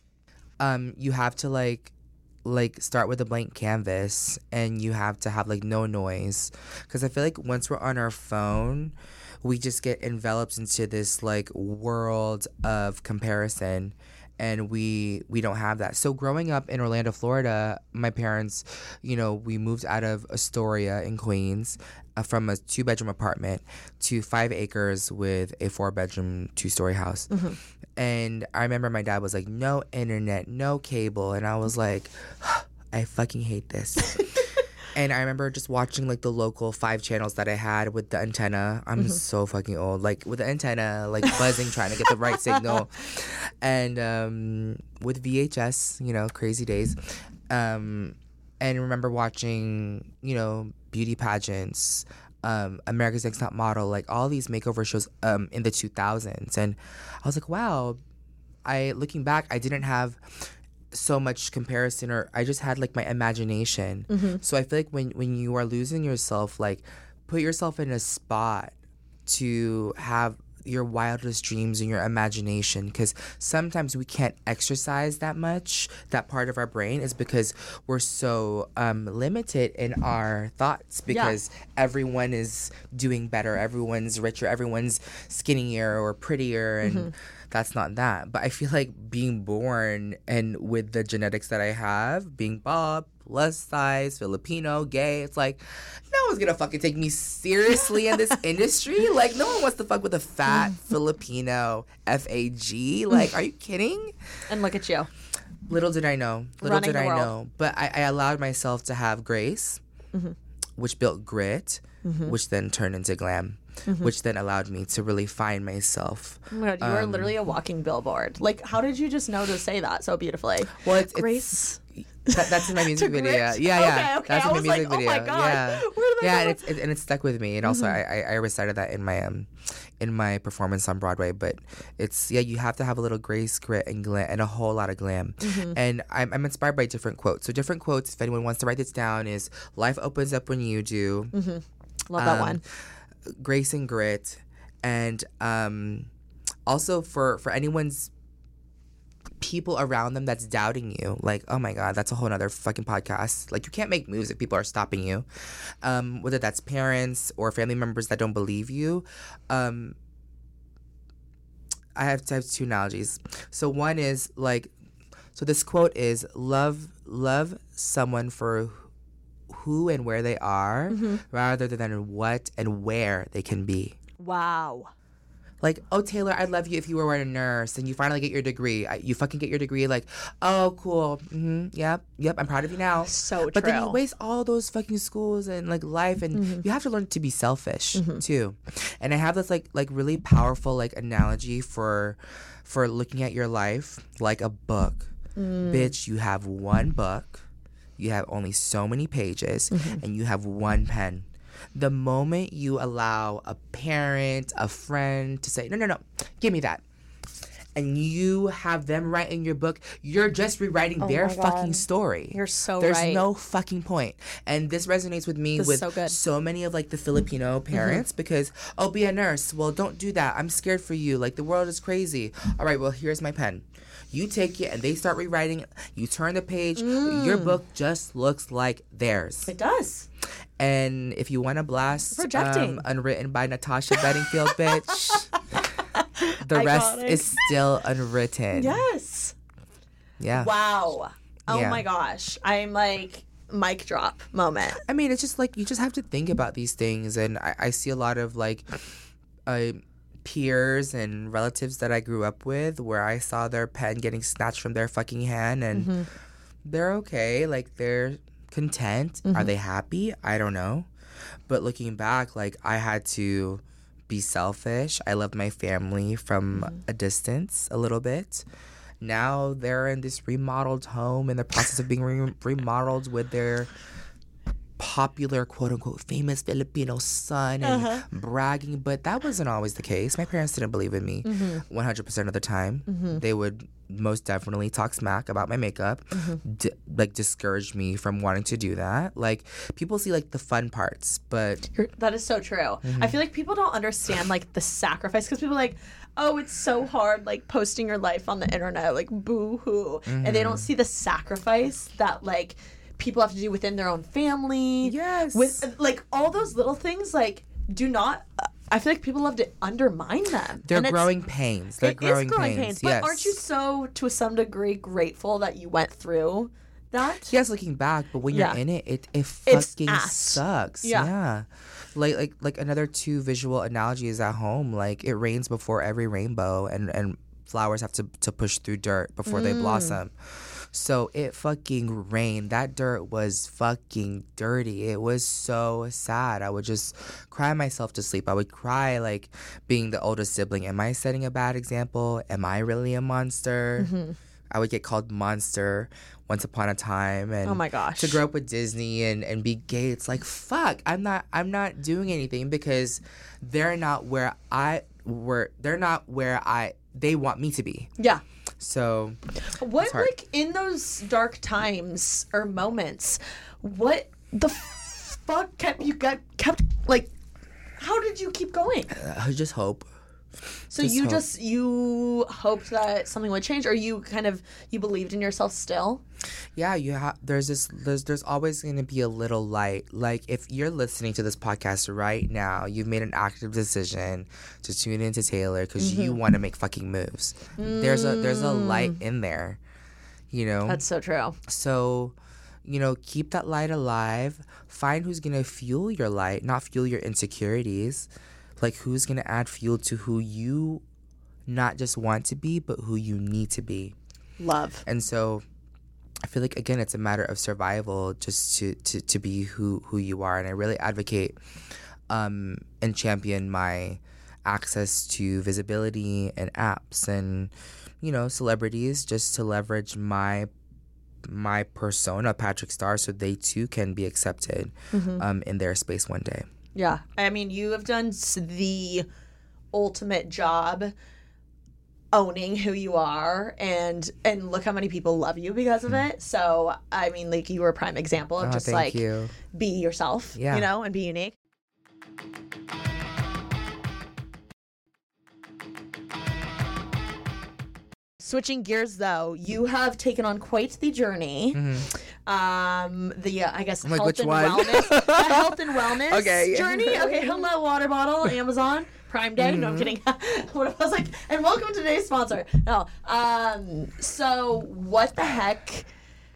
Um, you have to like, like start with a blank canvas, and you have to have like no noise, because I feel like once we're on our phone, we just get enveloped into this like world of comparison, and we we don't have that. So growing up in Orlando, Florida, my parents, you know, we moved out of Astoria in Queens uh, from a two bedroom apartment to five acres with a four bedroom two story house. Mm-hmm. And I remember my dad was like, no internet, no cable, and I was like, I fucking hate this. And I remember just watching like the local five channels that I had with the antenna. I'm mm-hmm. so fucking old. Like with the antenna, like buzzing, trying to get the right signal. And um, with V H S, you know, crazy days. Um, and remember watching, you know, beauty pageants, um, America's Next Top Model, like all these makeover shows um, in the two thousands. And I was like, wow, I looking back, I didn't have so much comparison, or I just had like my imagination. Mm-hmm. So I feel like when when you are losing yourself, like put yourself in a spot to have your wildest dreams and your imagination, because sometimes we can't exercise that much that part of our brain is because we're so um, limited in our thoughts, because yeah. everyone is doing better, everyone's richer, everyone's skinnier or prettier, and mm-hmm. that's not that. But I feel like being born and with the genetics that I have, being Bob, plus size, Filipino, gay, it's like no one's gonna fucking take me seriously in this industry. Like no one wants to fuck with a fat Filipino F A G. Like, are you kidding? And look at you. Little did I know. Little Running did the I world. know. But I, I allowed myself to have grace, mm-hmm. which built grit, mm-hmm. which then turned into glam. Mm-hmm. Which then allowed me to really find myself. Oh my God, you um, are literally a walking billboard. Like, how did you just know to say that so beautifully? Well, it's Grace. It's, that, that's in my music video. Yeah, yeah. Okay, okay. That's I in my was music like, video. Oh my God. Yeah, Where did I yeah, go? and it's it, and it's stuck with me. And also, mm-hmm. I, I I recited that in my um in my performance on Broadway. But it's yeah, you have to have a little grace, grit, and glam, and a whole lot of glam. Mm-hmm. And I'm I'm inspired by different quotes. So different quotes. If anyone wants to write this down, is life opens up when you do. Mm-hmm. Love that um, one. Grace and grit. And um, also for, for anyone's people around them that's doubting you, like, oh my God, that's a whole nother fucking podcast. Like, you can't make moves if people are stopping you. Um, whether that's parents or family members that don't believe you. Um, I have to have two analogies. So one is like, so this quote is love, love someone for who and where they are, mm-hmm. rather than what and where they can be. Wow. Like, oh, Taylor, I'd love you if you were a nurse and you finally get your degree. You fucking get your degree. Like, oh, cool. Mm-hmm. Yep. Yep. I'm proud of you now. So true. But then you waste all those fucking schools and like life, and mm-hmm. you have to learn to be selfish mm-hmm. too. And I have this like like really powerful like analogy for for looking at your life like a book. Mm. Bitch, you have one book. You have only so many pages, mm-hmm. and you have one pen. The moment you allow a parent, a friend to say, no, no, no, give me that, and you have them write in your book, you're just rewriting oh their fucking story. You're so There's right. There's no fucking point. And this resonates with me this with so, good. so many of like the Filipino parents mm-hmm. because, oh, be a nurse. Well, don't do that. I'm scared for you. Like the world is crazy. All right, well, here's my pen. You take it and they start rewriting. You turn the page. Mm. Your book just looks like theirs. It does. And if you want to blast Projecting. Um, Unwritten by Natasha Bedingfield, bitch, the Iconic. rest is still unwritten. Yes. Yeah. Wow. Oh yeah. my gosh. I'm like, mic drop moment. I mean, it's just like, you just have to think about these things. And I, I see a lot of like uh, peers and relatives that I grew up with where I saw their pen getting snatched from their fucking hand, and mm-hmm. they're okay. Like, they're content. Mm-hmm. Are they happy? I don't know. But looking back, like, I had to be selfish. I loved my family from mm-hmm. a distance a little bit. Now they're in this remodeled home in the process of being re- remodeled with their popular, quote-unquote, famous Filipino son and uh-huh. bragging. But that wasn't always the case. My parents didn't believe in me mm-hmm. one hundred percent of the time. Mm-hmm. They would most definitely talk smack about my makeup, mm-hmm. di- like discourage me from wanting to do that. Like, people see like the fun parts, but You're, that is so true. Mm-hmm. I feel like people don't understand like the sacrifice, because people are like, oh, it's so hard, like posting your life on the internet, like boo hoo, mm-hmm. and they don't see the sacrifice that like people have to do within their own family. Yes, with like all those little things. Like, do not. I feel like people love to undermine them. They're And it's- growing pains. They're it growing, is growing pains. pains. But yes. aren't you so, to some degree, grateful that you went through that? Yes, looking back, but when Yeah. you're in it, it, it It's fucking ass. sucks. Yeah. Yeah. Like like like another two visual analogies at home. Like it rains before every rainbow, and, and flowers have to, to push through dirt before Mm. they blossom. So it fucking rained. That dirt was fucking dirty. It was so sad. I would just cry myself to sleep. I would cry like being the oldest sibling. Am I setting a bad example? Am I really a monster? Mm-hmm. I would get called monster once upon a time, and Oh my gosh. to grow up with Disney and, and be gay, it's like fuck. I'm not I'm not doing anything because they're not where I were. They're not where I they want me to be. Yeah. So What, hard. like, in those dark times or moments, what the fuck kept you got kept, like, how did you keep going? I just hope. So Just you hope. just, you hoped that something would change, or you kind of, you believed in yourself still? Yeah, you have. There's this. There's there's always going to be a little light. Like if you're listening to this podcast right now, you've made an active decision to tune into Taylor because you Mm-hmm. want to make fucking moves. There's a there's a light in there, you know. That's so true. So, you know, keep that light alive. Find who's gonna fuel your light, not fuel your insecurities. Like who's gonna add fuel to who you not just want to be, but who you need to be. Love. And so I feel like again it's a matter of survival just to to, to be who, who you are. And I really advocate um and champion my access to visibility and apps and, you know, celebrities just to leverage my my persona, Patrick Star, so they too can be accepted um in their space one day. Yeah. I mean, you have done s- the ultimate job owning who you are, and and look how many people love you because of it. So, I mean, like, you were a prime example of Oh, just thank like you. be yourself, Yeah. you know, and be unique. Switching gears, though, you have taken on quite the journey. Um, the uh, I guess Mm-hmm. like, health which and one? wellness, the health and wellness Okay. journey. Okay, hello, water bottle, Amazon Prime Day. No, I'm kidding. What if I was like, and welcome to today's sponsor. No. Um. So, what the heck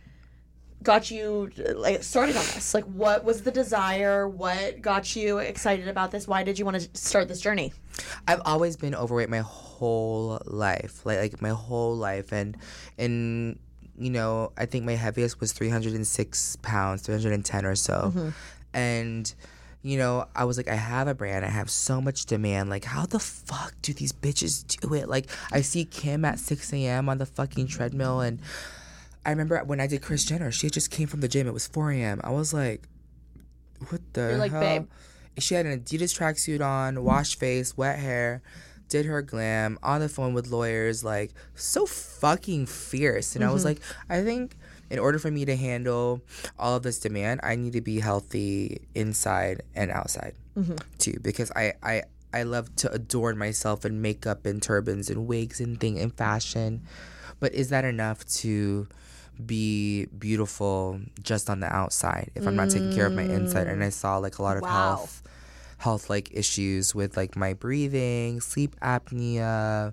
got you like started on this? Like, what was the desire? What got you excited about this? Why did you want to start this journey? I've always been overweight my whole life, like like my whole life, and and you know I think my heaviest was three hundred six pounds, three hundred ten or so, Mm-hmm. and you know I was like, I have a brand, I have so much demand. Like, how the fuck do these bitches do it? Like, I see Kim at six a.m. on the fucking treadmill, and I remember when I did Kris Jenner, she just came from the gym. It was four a.m. I was like, what the You're like, hell? babe. She had an Adidas tracksuit on, washed face, wet hair, did her glam, on the phone with lawyers, like, so fucking fierce. And I was like, I think in order for me to handle all of this demand, I need to be healthy inside and outside, too. Because I, I, I love to adorn myself in makeup and turbans and wigs and thing and fashion. But is that enough to be beautiful just on the outside if I'm not taking care of my inside? And I saw like a lot of Wow. health health like issues with like my breathing, sleep apnea,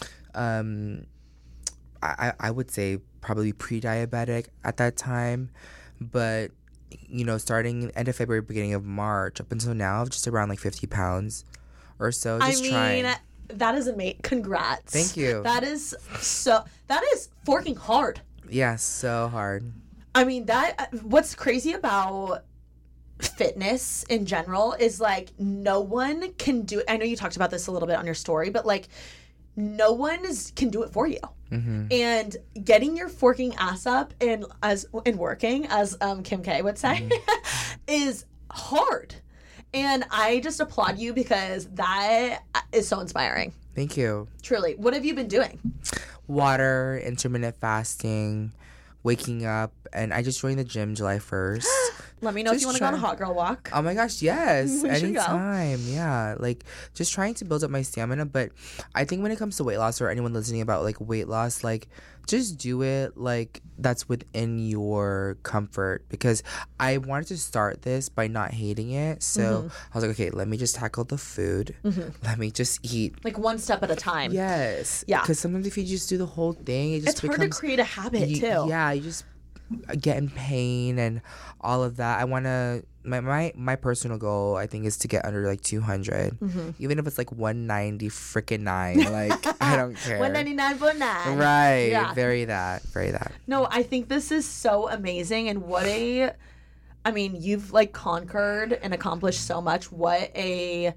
um I, I would say probably pre-diabetic at that time. But you know, starting end of February, beginning of March up until now, just around like fifty pounds or so. Just I mean, trying. that is amazing. Congrats. Thank you. That is so. That is forking hard. Yeah, so hard. I mean, that. What's crazy about fitness in general is like no one can do it. I know you talked about this a little bit on your story, but like no one is can do it for you. Mm-hmm. And getting your forking ass up and as and working, as um, Kim K would say, Mm-hmm. is hard. And I just applaud you because that is so inspiring. Thank you. Truly. What have you been doing? Water, intermittent fasting, waking up, and I just joined the gym July first. Let me know Just if you want to go on a try- hot girl walk. Oh my gosh, yes. We should go. Anytime. Yeah. Like just trying to build up my stamina. But I think when it comes to weight loss or anyone listening about like weight loss, like just do it like that's within your comfort. Because I wanted to start this by not hating it. So Mm-hmm. I was like, okay, let me just tackle the food. Let me just eat. Like one step at a time. Yes. Yeah. Because sometimes if you just do the whole thing, it just It's hard becomes to create a habit you- too. Yeah, you just get in pain and all of that. I want to my, my my personal goal I think is to get under like two hundred, Mm-hmm. even if it's like one ninety freaking nine. Like I don't care. one ninety-nine point nine. Right. Yeah. Very that. Very that. No, I think this is so amazing, and what a, I mean, you've like conquered and accomplished so much. What a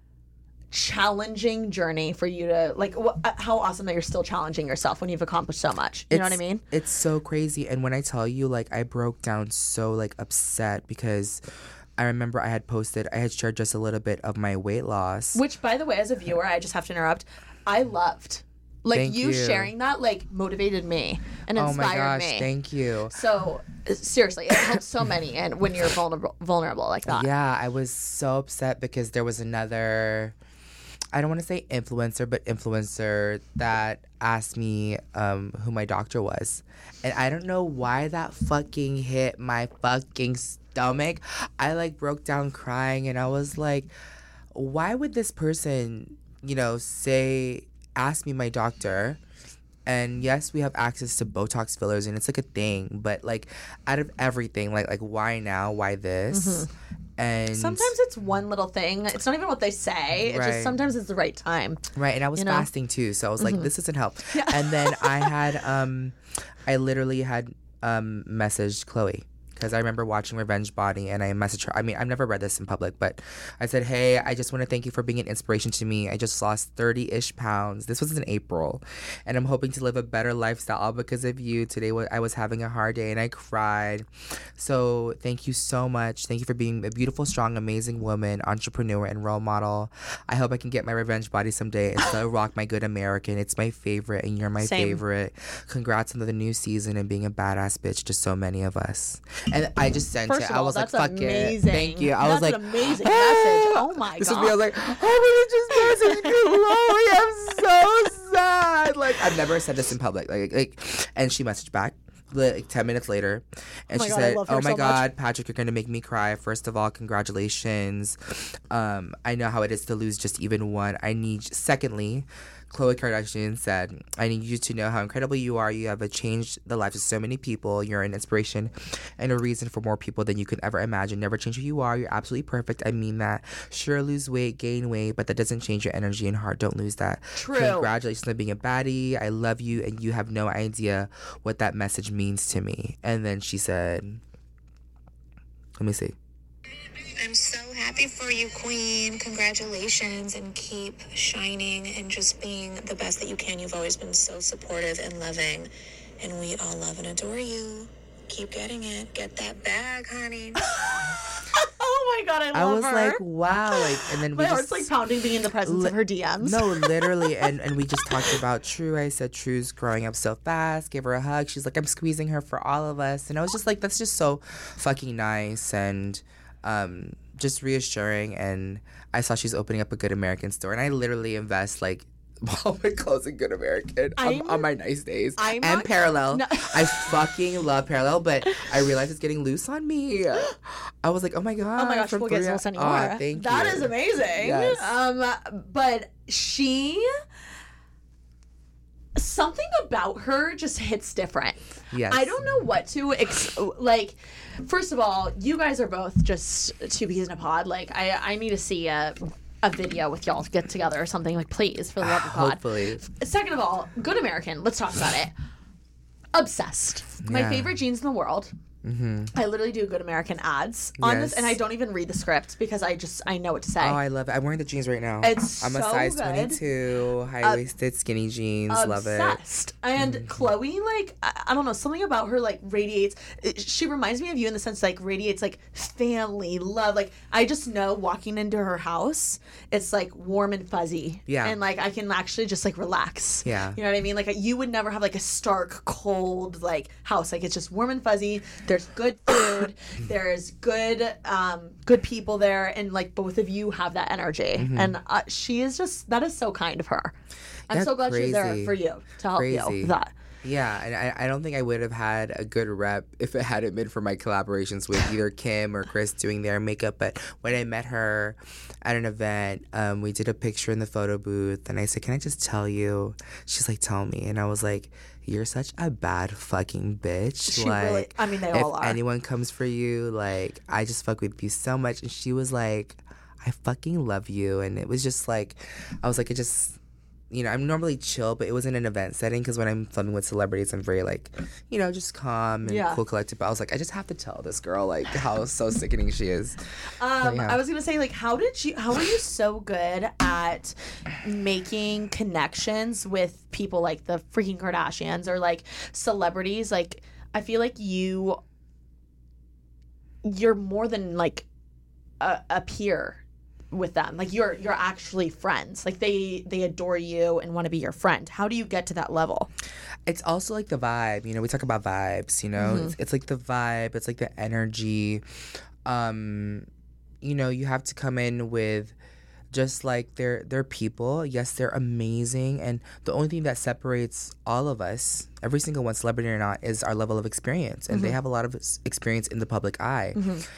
challenging journey for you to like. Wh- how awesome that you're still challenging yourself when you've accomplished so much. You know what I It's- mean? It's so crazy. And when I tell you, like, I broke down so, like, upset because I remember I had posted, I had shared just a little bit of my weight loss. Which, by the way, as a viewer, I just have to interrupt. I loved, like Thank you, you. sharing that, like motivated me and Oh inspired my gosh, me. thank you. So uh, seriously, it helps so many, and when you're vulnerable, vulnerable like that. Yeah, I was so upset because there was another, I don't want to say influencer, but influencer that asked me um, who my doctor was. And I don't know why that fucking hit my fucking stomach. I like broke down crying and I was like, why would this person, you know, say, ask me my doctor? And yes, we have access to Botox fillers and it's like a thing, but like out of everything, like like why now? Why this? And Sometimes it's one little thing. It's not even what they say. It's Right. just sometimes it's the right time. right, and I was you know? Mm-hmm. fasting too, so I was like, this doesn't help. And then I had um I literally had um messaged Chloe. Because I remember watching Revenge Body and I messaged her. I mean, I've never read this in public, but I said, hey, I just want to thank you for being an inspiration to me. I just lost thirty-ish pounds. This was in April. And I'm hoping to live a better lifestyle all because of you. Today wa- I was having a hard day and I cried. So thank you so much. Thank you for being a beautiful, strong, amazing woman, entrepreneur, and role model. I hope I can get my Revenge Body someday and still rock my Good American. It's my favorite and you're my Same. favorite. Congrats on the new season and being a badass bitch to so many of us. And I just sent First it. of I all, was like, that's fuck amazing. it. Thank you. I That's was like, an amazing message. Oh my this god. was me. I was like, I was just messaging you, Chloe. I'm so sad. Like, I've never said this in public. Like, like, and she messaged back like ten minutes later, and Oh my she God, I said, love her "Oh my so much. God, Patrick, you're gonna make me cry. First of all, congratulations. Um, I know how it is to lose just even one. I need. Secondly." Khloe Kardashian said, I need you to know how incredible you are. You have changed the lives of so many people. You're an inspiration and a reason for more people than you could ever imagine. Never change who you are. You're absolutely perfect. I mean that. Sure, lose weight, gain weight, but that doesn't change your energy and heart. Don't lose that. True. Congratulations on being a baddie. I love you, and you have no idea what that message means to me. And then she said, let me see. I'm so happy for you, Queen. Congratulations, and keep shining and just being the best that you can. You've always been so supportive and loving, and we all love and adore you. Keep getting it. Get that bag, honey. Oh my god, I love I was her. like, wow. Like, and then we My just, heart's like pounding being in the presence Li- of her D Ms. No, literally. And, and we just talked about True. I said, True's growing up so fast. Give her a hug. She's like, I'm squeezing her for all of us. And I was just like, that's just so fucking nice and um, just reassuring. And I saw she's opening up a Good American store. And I literally invest like all my clothes in Good American on, I'm- on my nice days. I'm and not- Parallel. no. I fucking love Parallel, but I realized it's getting loose on me. I was like, oh my God. Oh my gosh, from we'll get three- we'll send you Aw, more. thank That you. is amazing. Yes. Um, but she, something about her just hits different. Yes. I don't know what to ex- like. First of all, you guys are both just two peas in a pod. Like, I I need to see a a video with y'all get together or something. Like, please, for the love of God. Hopefully. Second of all, Good American. Let's talk about it. Obsessed. My Yeah. favorite jeans in the world. Mm-hmm. I literally do Good American ads on Yes. this, and I don't even read the script because I just I know what to say. Oh, I love it. I'm wearing the jeans right now. It's I'm a so size good. twenty-two, high-waisted, skinny jeans. Love it. Obsessed. And Chloe, like, I, I don't know, something about her, like, radiates. it- She reminds me of you in the sense, like, radiates, like, family, love. Like, I just know walking into her house, it's, like, warm and fuzzy. Yeah. And, like, I can actually just, like, relax. Yeah. You know what I mean? Like, you would never have, like, a stark, cold, like, house. Like, it's just warm and fuzzy. There's good food. There's good, um, good people there. And, like, both of you have that energy. And uh, she is just, that is so kind of her. I'm That's so glad she's there crazy. for you to help you Crazy. with that. Yeah, and I, I don't think I would have had a good rep if it hadn't been for my collaborations with either Kim or Chris doing their makeup. But when I met her at an event, um, we did a picture in the photo booth, and I said, "Can I just tell you?" She's like, "Tell me," and I was like, "You're such a bad fucking bitch." She like, really- I mean, they if all are. anyone comes for you, like, I just fuck with you so much. And she was like, "I fucking love you," and it was just like, I was like, it just. You know, I'm normally chill, but it was in an event setting because when I'm filming with celebrities, I'm very, like, you know, just calm and Yeah. cool, collected. But I was like, I just have to tell this girl, like, how so sickening she is. Um, yeah. I was gonna say, like, how did you? How are you so good at making connections with people like the freaking Kardashians or like celebrities? Like, I feel like you, you're more than like a, a peer with them. Like, you're you're actually friends. Like, they they adore you and want to be your friend. How do you get to that level? It's also like the vibe, you know, we talk about vibes, you know, Mm-hmm. it's, it's like the vibe, it's like the energy. Um, you know, you have to come in with just like they're they're people. Yes, they're amazing, and the only thing that separates all of us, every single one, celebrity or not, is our level of experience. And they have a lot of s- experience in the public eye,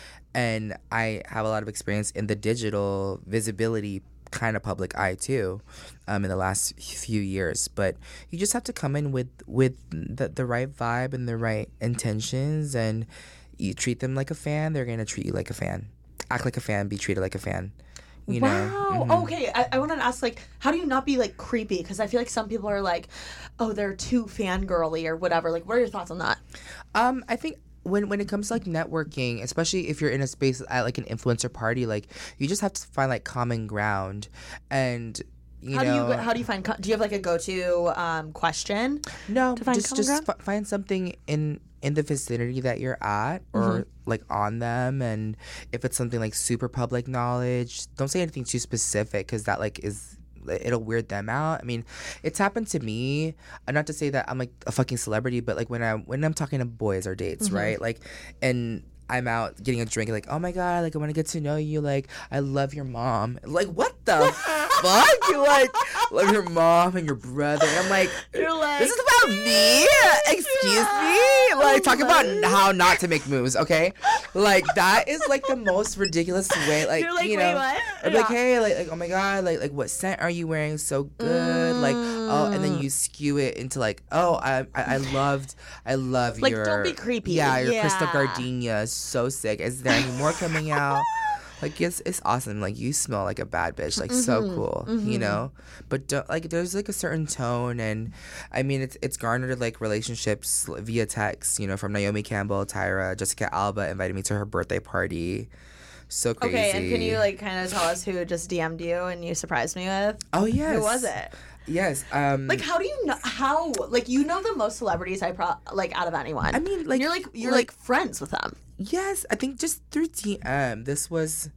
and I have a lot of experience in the digital visibility kind of public eye too, um, in the last few years. But you just have to come in with with the the right vibe and the right intentions, and you treat them like a fan. They're gonna treat you like a fan. Act like a fan. Be treated like a fan. You know. Wow. Okay. I, I want to ask, like, how do you not be, like, creepy? Because I feel like some people are like, oh, they're too fangirly or whatever. Like, what are your thoughts on that? Um, I think when when it comes to like networking, especially if you're in a space at like an influencer party, like you just have to find like common ground, and you How know. do you how do you find? co- Do you have like a go to um, question? No, to find just common just ground? f- find something in in the vicinity that you're at, or Mm-hmm. like on them. And if it's something like super public knowledge, don't say anything too specific because that like is it'll weird them out. I mean, it's happened to me. uh, Not to say that I'm like a fucking celebrity, but like when I when I'm talking to boys or dates, Mm-hmm. right? Like, and I'm out getting a drink, like, oh my god, like I want to get to know you, like I love your mom. Like, what the fuck? You like love your mom and your brother? And I'm like, You're like, this is about me? Excuse me? Like, talk about how not to make moves, okay? Like, that is like the most ridiculous way. Like, You're like, you wait, know, what? I'm like, Yeah. hey, like, like, oh my god, like, like, what scent are you wearing? So good, like, oh, and then you skew it into like, oh, I, I, I loved, I love Like, your, don't be creepy. yeah, your crystal Yeah. gardenia is so sick. Is there any more coming out? Like, it's it's awesome. Like, you smell like a bad bitch. Like, so Mm-hmm. cool, you know. But don't, like, there's like a certain tone, and I mean, it's it's garnered like relationships via text. You know, from Naomi Campbell, Tyra, Jessica Alba invited me to her birthday party. So crazy. Okay, and can you like kind of tell us who just D M'd you and you surprised me with? Oh yes. Who was it? Yes. Um. Like, how do you know? How like you know the most celebrities I pro like out of anyone? I mean, like, you're like you're like, like- friends with them. Yes, I think just through D M. This was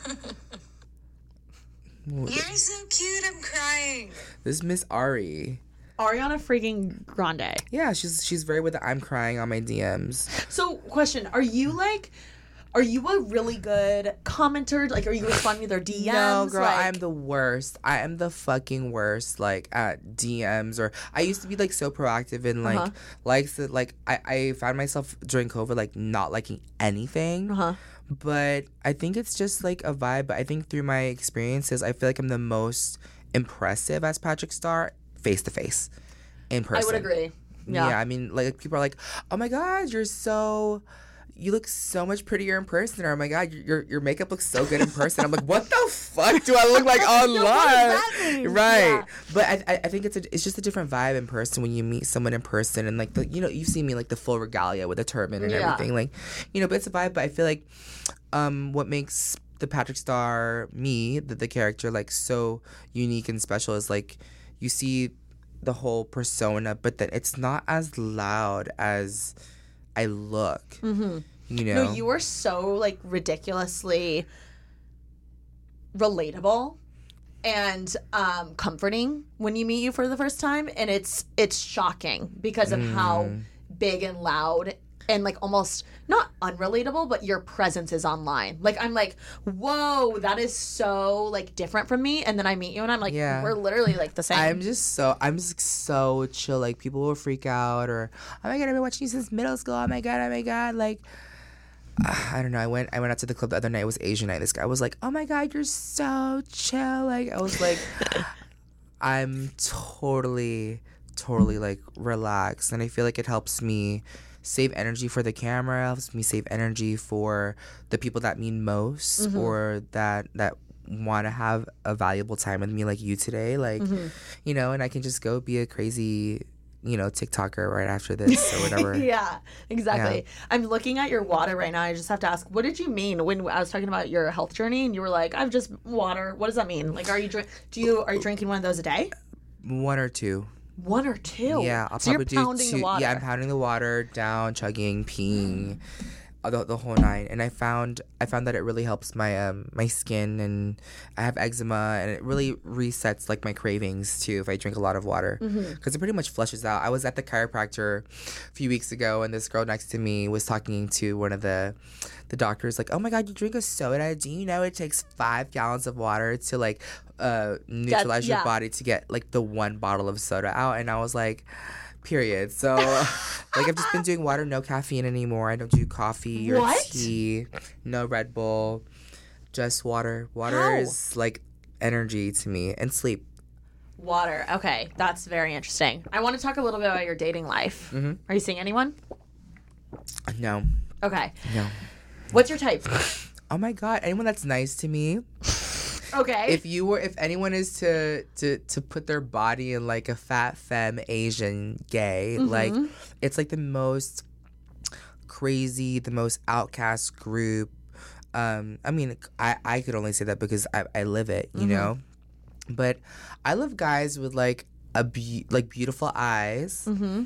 You're so cute, I'm crying. this Miss Ari. Ariana freaking Grande. Yeah, she's she's very with the I'm crying on my D Ms. So, question: are you like, are you a really good commenter? Like, are you responding to their D Ms? No, girl, like, I'm the worst. I am the fucking worst. Like at D Ms, or I used to be like so proactive and like Uh-huh. likes that. Like I I found myself during COVID like not liking anything. Uh-huh. But I think it's just like a vibe. But I think through my experiences, I feel like I'm the most impressive as Patrick Star face to face, in person. I would agree. Yeah. Yeah, I mean, like people are like, "Oh my God, you're so, you look so much prettier in person, or oh my God, your your makeup looks so good in person. I'm like, what the fuck do I look like online? No, right. Yeah. But I I think it's a, it's just a different vibe in person when you meet someone in person, and like the you know you see me like the full regalia with a turban and Yeah. everything, like, you know, but it's a vibe. But I feel like um what makes the Patrick Star, me, the, the character, like so unique and special is like you see the whole persona, but then it's not as loud as I look. Mm-hmm. You know? No, you were so like ridiculously relatable and um, comforting when you meet you for the first time, and it's it's shocking because of Mm. how big and loud and like almost not unrelatable, but your presence is online. Like I'm like, whoa, that is so like different from me. And then I meet you and I'm like, Yeah. we're literally like the same. I'm just so I'm just so chill. Like people will freak out, or oh my God, I've been watching you since middle school. Oh my God, oh my God. Like uh, I don't know. I went I went out to the club the other night. It was Asian night. This guy was like, oh my God, you're so chill. Like I was like, I'm totally, totally like relaxed, and I feel like it helps me save energy for the camera, helps me save energy for the people that mean most, Mm-hmm. or that that want to have a valuable time with me, like you today, like Mm-hmm. you know, and I can just go be a crazy, you know, TikToker right after this or whatever. Yeah, exactly. Yeah. I'm looking at your water right now. I just have to ask, what did you mean when I was talking about your health journey and you were like, I've just water. What does that mean? Like, are you drink? Do you are you drinking one of those a day? One or two. One or two? Yeah, I'll so probably you're do pounding two. the water. Yeah, I'm pounding the water down, chugging, peeing, uh, the, the whole nine. And I found I found that it really helps my um my skin, and I have eczema, and it really resets like my cravings too if I drink a lot of water, because it pretty much flushes out. I was at the chiropractor a few weeks ago, and this girl next to me was talking to one of the the doctors, like, oh my God, you drink a soda? Do you know it takes five gallons of water to like uh neutralize your yeah. body to get like the one bottle of soda out? And I was like, period. So like I've just been doing water, no caffeine anymore. I don't do coffee or What? tea, no Red Bull, just water. Water How? is like energy to me, and sleep. Water. Okay, that's very interesting. I want to talk a little bit about your dating life. Mm-hmm. Are you seeing anyone? No, Okay. no. What's your type? Oh my God, anyone that's nice to me. Okay. If you were, if anyone is to to to put their body in like a fat femme Asian gay, Mm-hmm. like it's like the most crazy, the most outcast group. Um, I mean, I I could only say that because I I live it, you Mm-hmm. know. But I love guys with like a be- like beautiful eyes. Mm-hmm.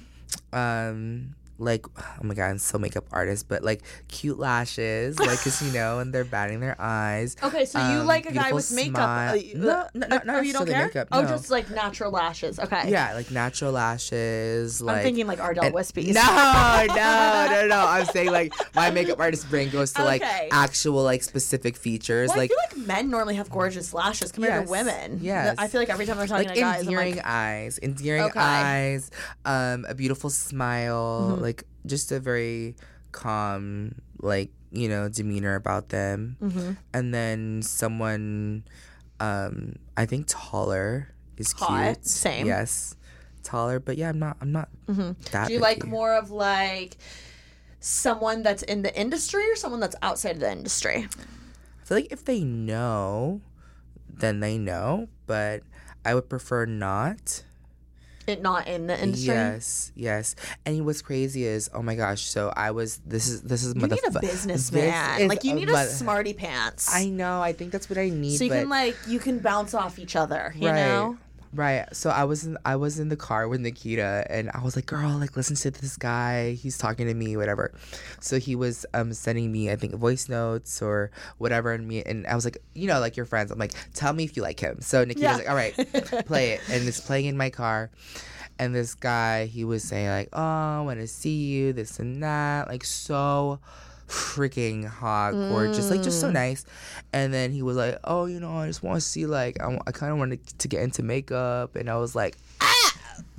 Um. Like, oh my God, I'm so makeup artist, but like cute lashes, like, cause you know, and they're batting their eyes. Okay, so you Um, like a guy beautiful with makeup? smile. Uh, you- No, uh, no, not oh, you don't necessarily care? makeup, Oh, no. just like natural lashes. Okay. Yeah, like natural lashes. Like, I'm thinking like Ardell and- Wispies. No, no, no, no. I'm saying like my makeup artist brain goes to like Okay. actual like specific features, Well, like I feel like men normally have gorgeous lashes compared Yes, to women. yes. I feel like every time I'm talking like to guys, I'm endearing like, eyes, endearing Okay. eyes, um, a beautiful smile, Mm-hmm. like just a very calm, like, you know, demeanor about them. Mm-hmm. And then someone, um, I think taller is Hot, cute. same. Yes, taller, but yeah, I'm not. I'm not that. do you like picky. more of like someone that's in the industry or someone that's outside of the industry? I feel like if they know, then they know, but I would prefer not. It not in the industry. Yes, yes. And what's crazy is, oh my gosh, so I was this is this is You need a motherfu- businessman. this is Like you a need a mother- smarty pants. I know, I think that's what I need. so you but can like you can bounce off each other. You right, know. right. So I was in I was in the car with Nikita, and I was like, girl, like listen to this guy. He's talking to me, whatever. So he was um sending me, I think, voice notes or whatever, and me and I was like, you know, like your friends. I'm like, tell me if you like him. So Nikita's Yeah. like, all right, play it, and it's playing in my car. And this guy, he was saying like, oh, I want to see you, this and that, like so freaking hot, gorgeous, like just so nice. And then he was like, oh, you know, I just want to see, like, I, I kind of wanted to get into makeup. And I was like, ah!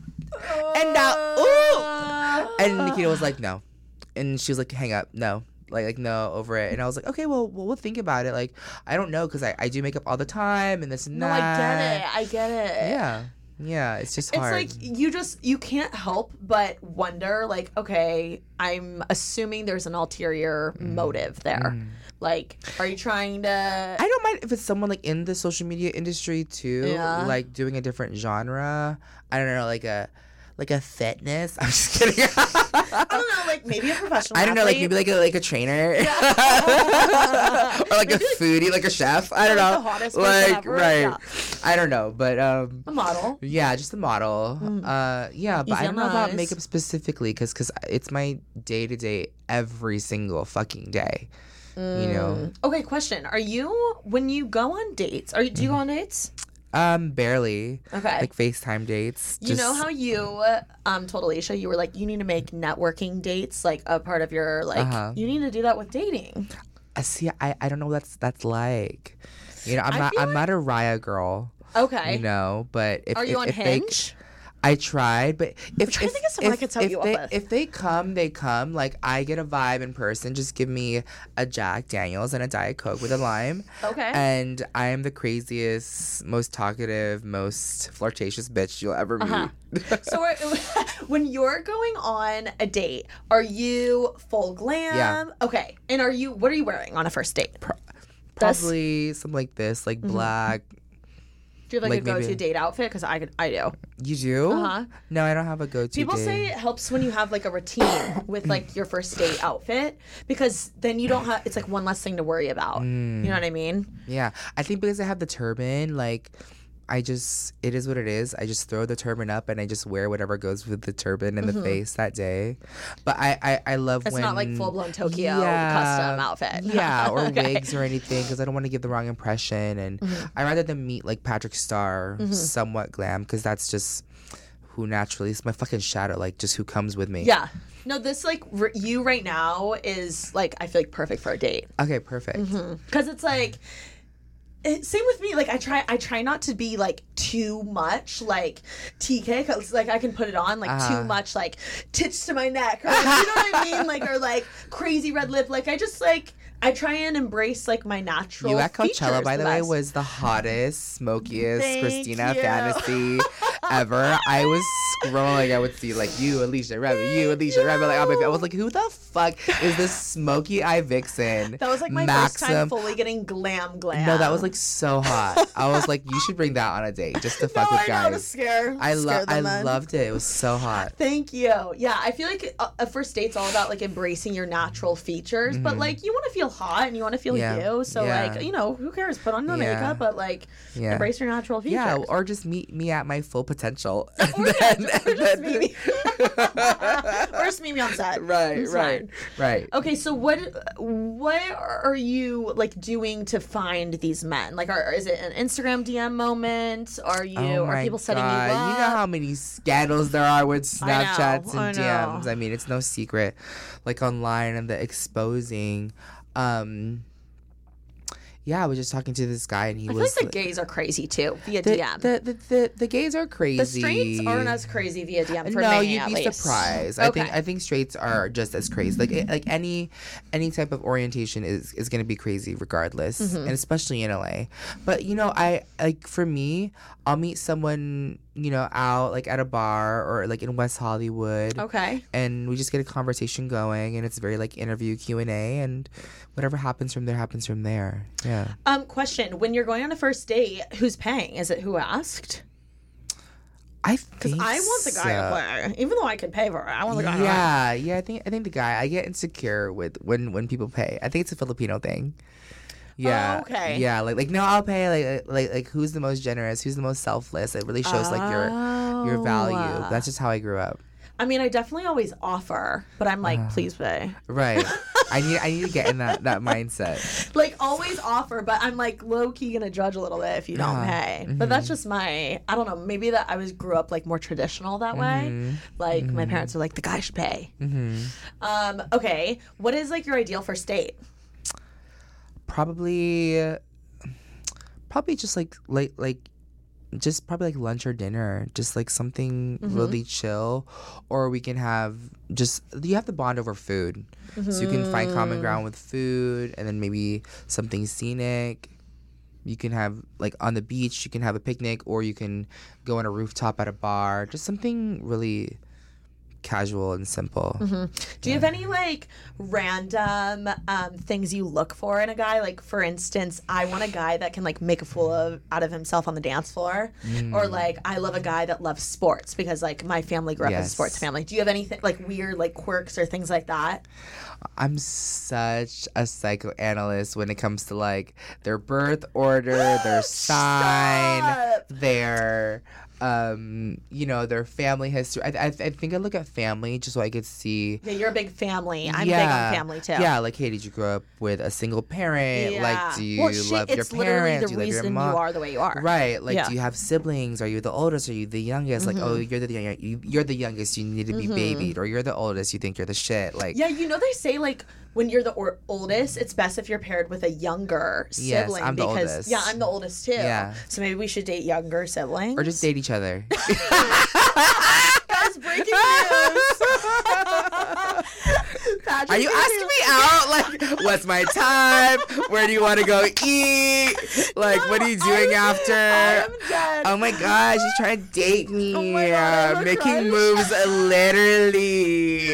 And now, ooh! And Nikita was like, no. And she was like, hang up, no. Like, like no, over it. And I was like, okay, well, well we'll think about it. Like, I don't know, because I, I do makeup all the time and this and No, I that. get it. I get it. Yeah. Yeah, it's just It's hard. like you just you can't help but wonder, like, okay, I'm assuming there's an ulterior Mm. motive there. Like, are you trying to I don't mind if it's someone like in the social media industry too, Yeah. like doing a different genre. I don't know, like a like a fitness. I'm just kidding. I don't know, like maybe a professional I don't know, like athlete? maybe like a like a trainer, or like a foodie, like a chef. I don't Like know, the hottest person like ever, right. yeah. I don't know, but um, a model. yeah, just a model. Uh, yeah, but Easy I on don't know the about eyes. makeup specifically, because because it's my day to day every single fucking day. You know, Okay, question. Are you when you go on dates, are you do you go on dates? um, barely. Okay. Like FaceTime dates. You know just- how you um told Alicia you were like you need to make networking dates like a part of your like Uh-huh. you need to do that with dating. I see. I, I don't know what that's that's like. You know, I'm I not feel I'm like- not a Raya girl. Okay. You know, but if Are you if, on if they- Hinge? I tried, but if trying to if, think of someone I if, could set if you up they with. if they come, they come. Like I get a vibe in person. Just give me a Jack Daniels and a Diet Coke with a lime. Okay. And I am the craziest, most talkative, most flirtatious bitch you'll ever meet. Uh-huh. So are- when you're going on a date, are you full glam? Yeah. Okay. And are you what are you wearing on a first date? That's- Probably something like this, like black. Do you have like, like a go-to maybe- date outfit? Because I could, I do. You do? Uh-huh. No, I don't have a go-to. People date. say it helps when you have like a routine with like your first date outfit because then you don't have it's like one less thing to worry about. You know what I mean? Yeah, I think because I have the turban, like, I just, it is what it is. I just throw the turban up and I just wear whatever goes with the turban and the face that day. But I, I, I love Mm-hmm. It's when. not like full-blown Tokyo custom outfit. Yeah, or Okay. wigs or anything, because I don't want to give the wrong impression. And Mm-hmm. I rather than meet like Patrick Starr, somewhat glam, because that's just who naturally, it's my fucking shadow, like just who comes with me. Yeah. No, this like r- you right now is like I feel like perfect for a date Okay, perfect. because it's like. It, same with me. Like I try, I try not to be like too much like T K because like I can put it on like Uh-huh. too much like tits to my neck or like, you know what I mean, like or like crazy red lip. Like I just like I try and embrace like my natural. You at Coachella, features by the way, best. was the hottest, smokiest Thank Christina you. fantasy ever. I was scrolling, I would see like you, Alicia Rabbit, you, Alicia Rabbit. Like, I was like, who the fuck is this smoky eye vixen? That was like my first time Maxim? fully getting glam glam. No, that was like so hot. I was like, you should bring that on a date just to fuck no, with I know, to guys. scare. I scare love, I them then. loved it. It was so hot. Thank you. Yeah, I feel like a, a first date's all about like embracing your natural features, but like you want to feel hot and you want to feel Mm-hmm. Yeah. you. So Yeah. like you know who cares? Put on the Yeah. makeup, but like Yeah. embrace your natural features. Yeah, or just meet me at my full potential. or just, or just meet me. or just meet me on set. Right, It's right, fine. right. Okay, so what what are you like doing to find these men? Like, are is it an Instagram D M moment? Are you Oh are my people setting God. you up? You know how many scandals there are with I know, Snapchats I and know. D Ms. I mean, it's no secret. Like online and the exposing. Um, yeah, I was just talking to this guy and he I feel was like the gays are crazy too via the, D M. the, the, the, the gays are crazy. The straights aren't as crazy via D M for no, me, you'd at be least. surprised. I think Okay. I think straights are just as crazy. Like it- like any any type of orientation is is gonna be crazy regardless, Mm-hmm. and especially in L A. But you know, I like for me, I'll meet someone you know out like at a bar or like in West Hollywood. Okay. And we just get a conversation going, and it's very like interview Q and A, and whatever happens from there happens from there. Yeah. Um, question: when you're going on a first date, who's paying? Is it who asked? I Because think I want the guy to so. pay, even though I could pay for it. I want the guy. to pay. Yeah, yeah. I think I think the guy. I get insecure with when when people pay. I think it's a Filipino thing. Yeah. Oh, okay. Yeah, like like no, I'll pay. Like like like who's the most generous? Who's the most selfless? It really shows like your your value. Oh. That's just how I grew up. I mean, I definitely always offer, but I'm like, please pay. Right. I need I need to get in that that mindset. Like always offer, but I'm like low key gonna judge a little bit if you don't Uh-huh. pay. But that's just my I don't know. Maybe that I was grew up like more traditional that way. Mm-hmm. Like my parents were like the guy should pay. Um. Okay. What is like your ideal first date? Probably probably just like like like just probably like lunch or dinner, just like something Mm-hmm. really chill, or we can have just you have to bond over food, so you can find common ground with food, and then maybe something scenic. You can have, like, on the beach, you can have a picnic, or you can go on a rooftop at a bar. Just something really casual and simple. Mm-hmm. Do you have any, like, random um, things you look for in a guy? Like, for instance, I want a guy that can, like, make a fool of, out of himself on the dance floor. Mm. Or, like, I love a guy that loves sports because, like, my family grew up Yes. as a sports family. Do you have anything, like, weird, like, quirks or things like that? I'm such a psychoanalyst when it comes to, like, their birth order, their sign, Stop. their, um, you know, their family history. I, I, I think I look at family just so I could see. Yeah, you're a big family. I'm yeah, big on family, too. Yeah, like, hey, did you grow up with a single parent? Yeah. Like, do you well, shit, love your it's literally parents? the do you love your reason mom? you are the way you are. Right. Like, Yeah. do you have siblings? Are you the oldest? Are you the youngest? Mm-hmm. Like, oh, you're the young, you- you're the youngest. You need to be Mm-hmm. babied, or you're the oldest. You think you're the shit. Like, Yeah, you know they say, like, when you're the or- oldest, it's best if you're paired with a younger Yes, sibling. I'm the because, oldest. Yeah, I'm the oldest too. Yeah. So maybe we should date younger siblings. or just date each other. Guys, breaking news. Patrick Are you is asking me out? Like, what's my time? Where do you want to go eat? Like, what are you doing I'm- after? I am dead. Oh my gosh, she's trying to date me. Oh my God, I have a Making crush. moves literally.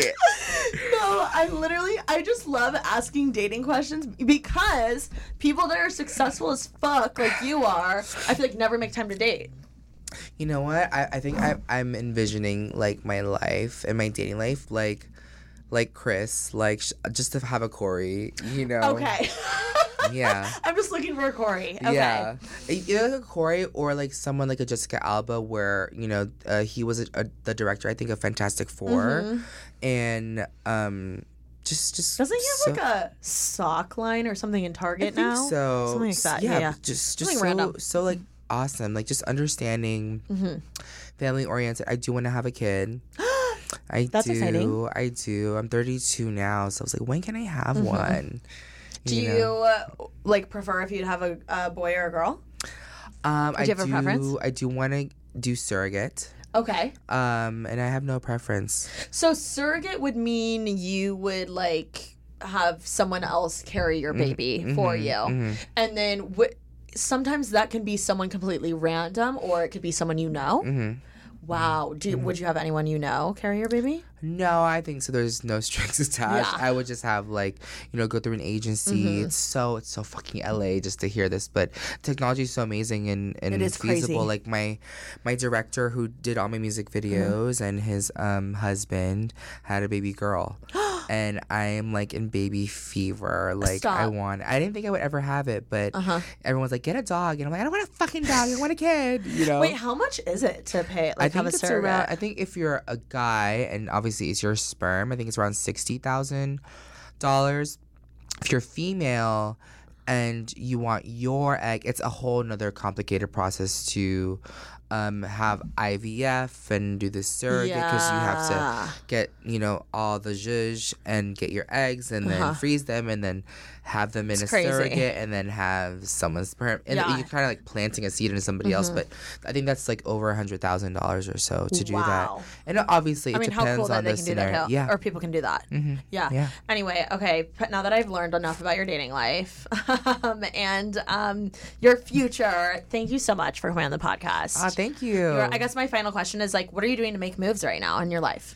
No, I literally, I just love asking dating questions because people that are successful as fuck, like you are, I feel like never make time to date. You know what? I, I think I, I'm envisioning, like, my life and my dating life, like, like Chris, like, sh- just to have a Corey, you know? Okay. Yeah. I'm just looking for a Corey. Okay. Yeah, either like a Corey or like someone like a Jessica Alba, where you know uh, he was a, a, the director, I think, of Fantastic Four, Mm-hmm. and um, just just Doesn't he so, have like a sock line or something in Target I think now? so Something like that. Yeah, Yeah, yeah. just just Something so random. so like awesome, like just understanding, family oriented. I do want to have a kid. I That's do. exciting. I do. I'm thirty-two now, so I was like, when can I have one? Do you, know? uh, like prefer if you'd have a, a boy or a girl? Um, do I you have a do. preference? I do want to do surrogate. Okay. Um, and I have no preference. So surrogate would mean you would like have someone else carry your baby for you, and then w- sometimes that can be someone completely random, or it could be someone you know. Mm-hmm. Wow. Do would you have anyone you know carry your baby? No, I think so. There's no strings attached. Yeah. I would just have like, you know, go through an agency. Mm-hmm. It's so it's so fucking L A just to hear this, but technology is so amazing and and It is feasible. crazy. Like my my director who did all my music videos Mm-hmm. and his um husband had a baby girl. And I am like in baby fever. Like I Stop. want I didn't think I would ever have it, but Uh-huh. everyone's like, get a dog, and I'm like, I don't want a fucking dog, I want a kid. You know? Wait, how much is it to pay? Like I think have a it's surrogate? around. I think if you're a guy, and obviously it's your sperm, I think it's around sixty thousand dollars. If you're female and you want your egg, it's a whole nother complicated process to um, have I V F and do the surrogate because you have Yeah. to get, you know, all the zhuzh and get your eggs and then Uh-huh. freeze them and then have them in It's a crazy. surrogate and then have someone's sperm. And Yeah. Mm-hmm. you're kind of like planting a seed into somebody else. But I think that's like over a hundred thousand dollars or so to do Wow. that. And obviously, it I mean, how depends cool that on they the can do that, scenario. too. Yeah. Or people can do that. Yeah. Yeah. Anyway, okay. But now that I've learned enough about your dating life um, and um, your future, thank you so much for coming on the podcast. Ah, thank you. Your- I guess my final question is like, what are you doing to make moves right now in your life?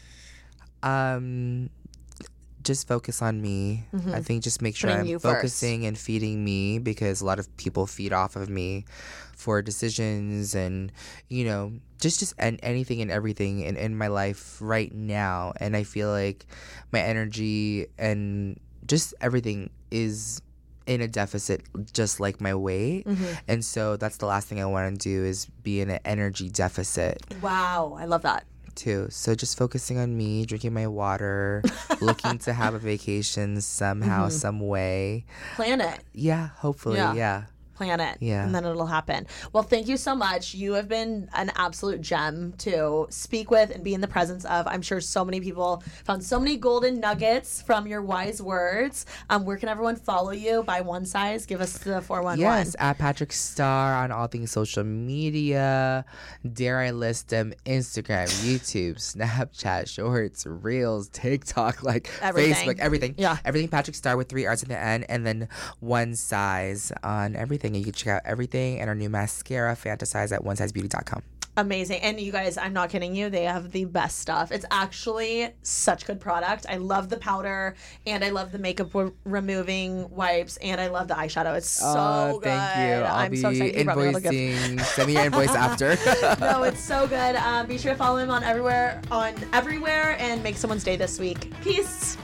Um, just focus on me. I think just make sure Putting I'm you first. focusing and feeding me because a lot of people feed off of me for decisions and you know just just and anything and everything in, in my life right now. And I feel like my energy and just everything is in a deficit just like my weight. And so that's the last thing I want to do is be in an energy deficit Wow. I love that. too. So just focusing on me, drinking my water, looking to have a vacation somehow, some way. Plan it. Yeah, hopefully. Yeah. Yeah. Plan it. Yeah. And then it'll happen. Well, thank you so much. You have been an absolute gem to speak with and be in the presence of. I'm sure so many people found so many golden nuggets from your wise words. Um, where can everyone follow you by one size? Give us the four one one. Yes, at Patrick Star on all things social media. Dare I list them? Instagram, YouTube, Snapchat, Shorts, Reels, TikTok, like Everything. Facebook, everything. Yeah. Everything Patrick Star with three R's at the end, and then one size on everything. everything. You can check out everything and our new mascara, Fantasize, at one size beauty dot com. Amazing. And you guys, I'm not kidding you. They have the best stuff. It's actually such good product. I love the powder and I love the makeup re- removing wipes and I love the eyeshadow. It's so oh, good. Thank you. I'll I'm be so excited. You brought me all the gifts. invoicing. Send me your invoice after. No, it's so good. Um, be sure to follow him on everywhere, on everywhere and make someone's day this week. Peace.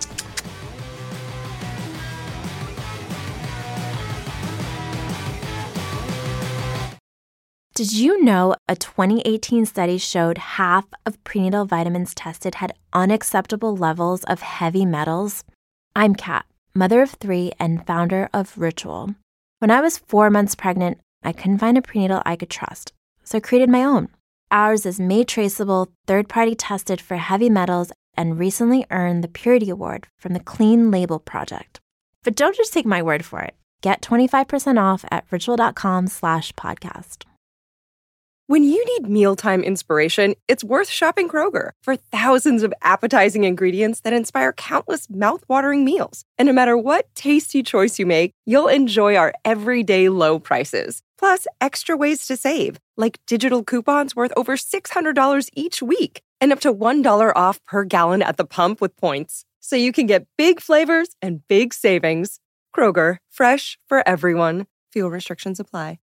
Did you know a twenty eighteen study showed half of prenatal vitamins tested had unacceptable levels of heavy metals? I'm Kat, mother of three and founder of Ritual. When I was four months pregnant, I couldn't find a prenatal I could trust, so I created my own. Ours is made traceable, third-party tested for heavy metals, and recently earned the Purity Award from the Clean Label Project. But don't just take my word for it. Get twenty-five percent off at ritual.com slash podcast. When you need mealtime inspiration, it's worth shopping Kroger for thousands of appetizing ingredients that inspire countless mouth-watering meals. And no matter what tasty choice you make, you'll enjoy our everyday low prices. Plus, extra ways to save, like digital coupons worth over six hundred dollars each week and up to one dollar off per gallon at the pump with points. So you can get big flavors and big savings. Kroger, fresh for everyone. Fuel restrictions apply.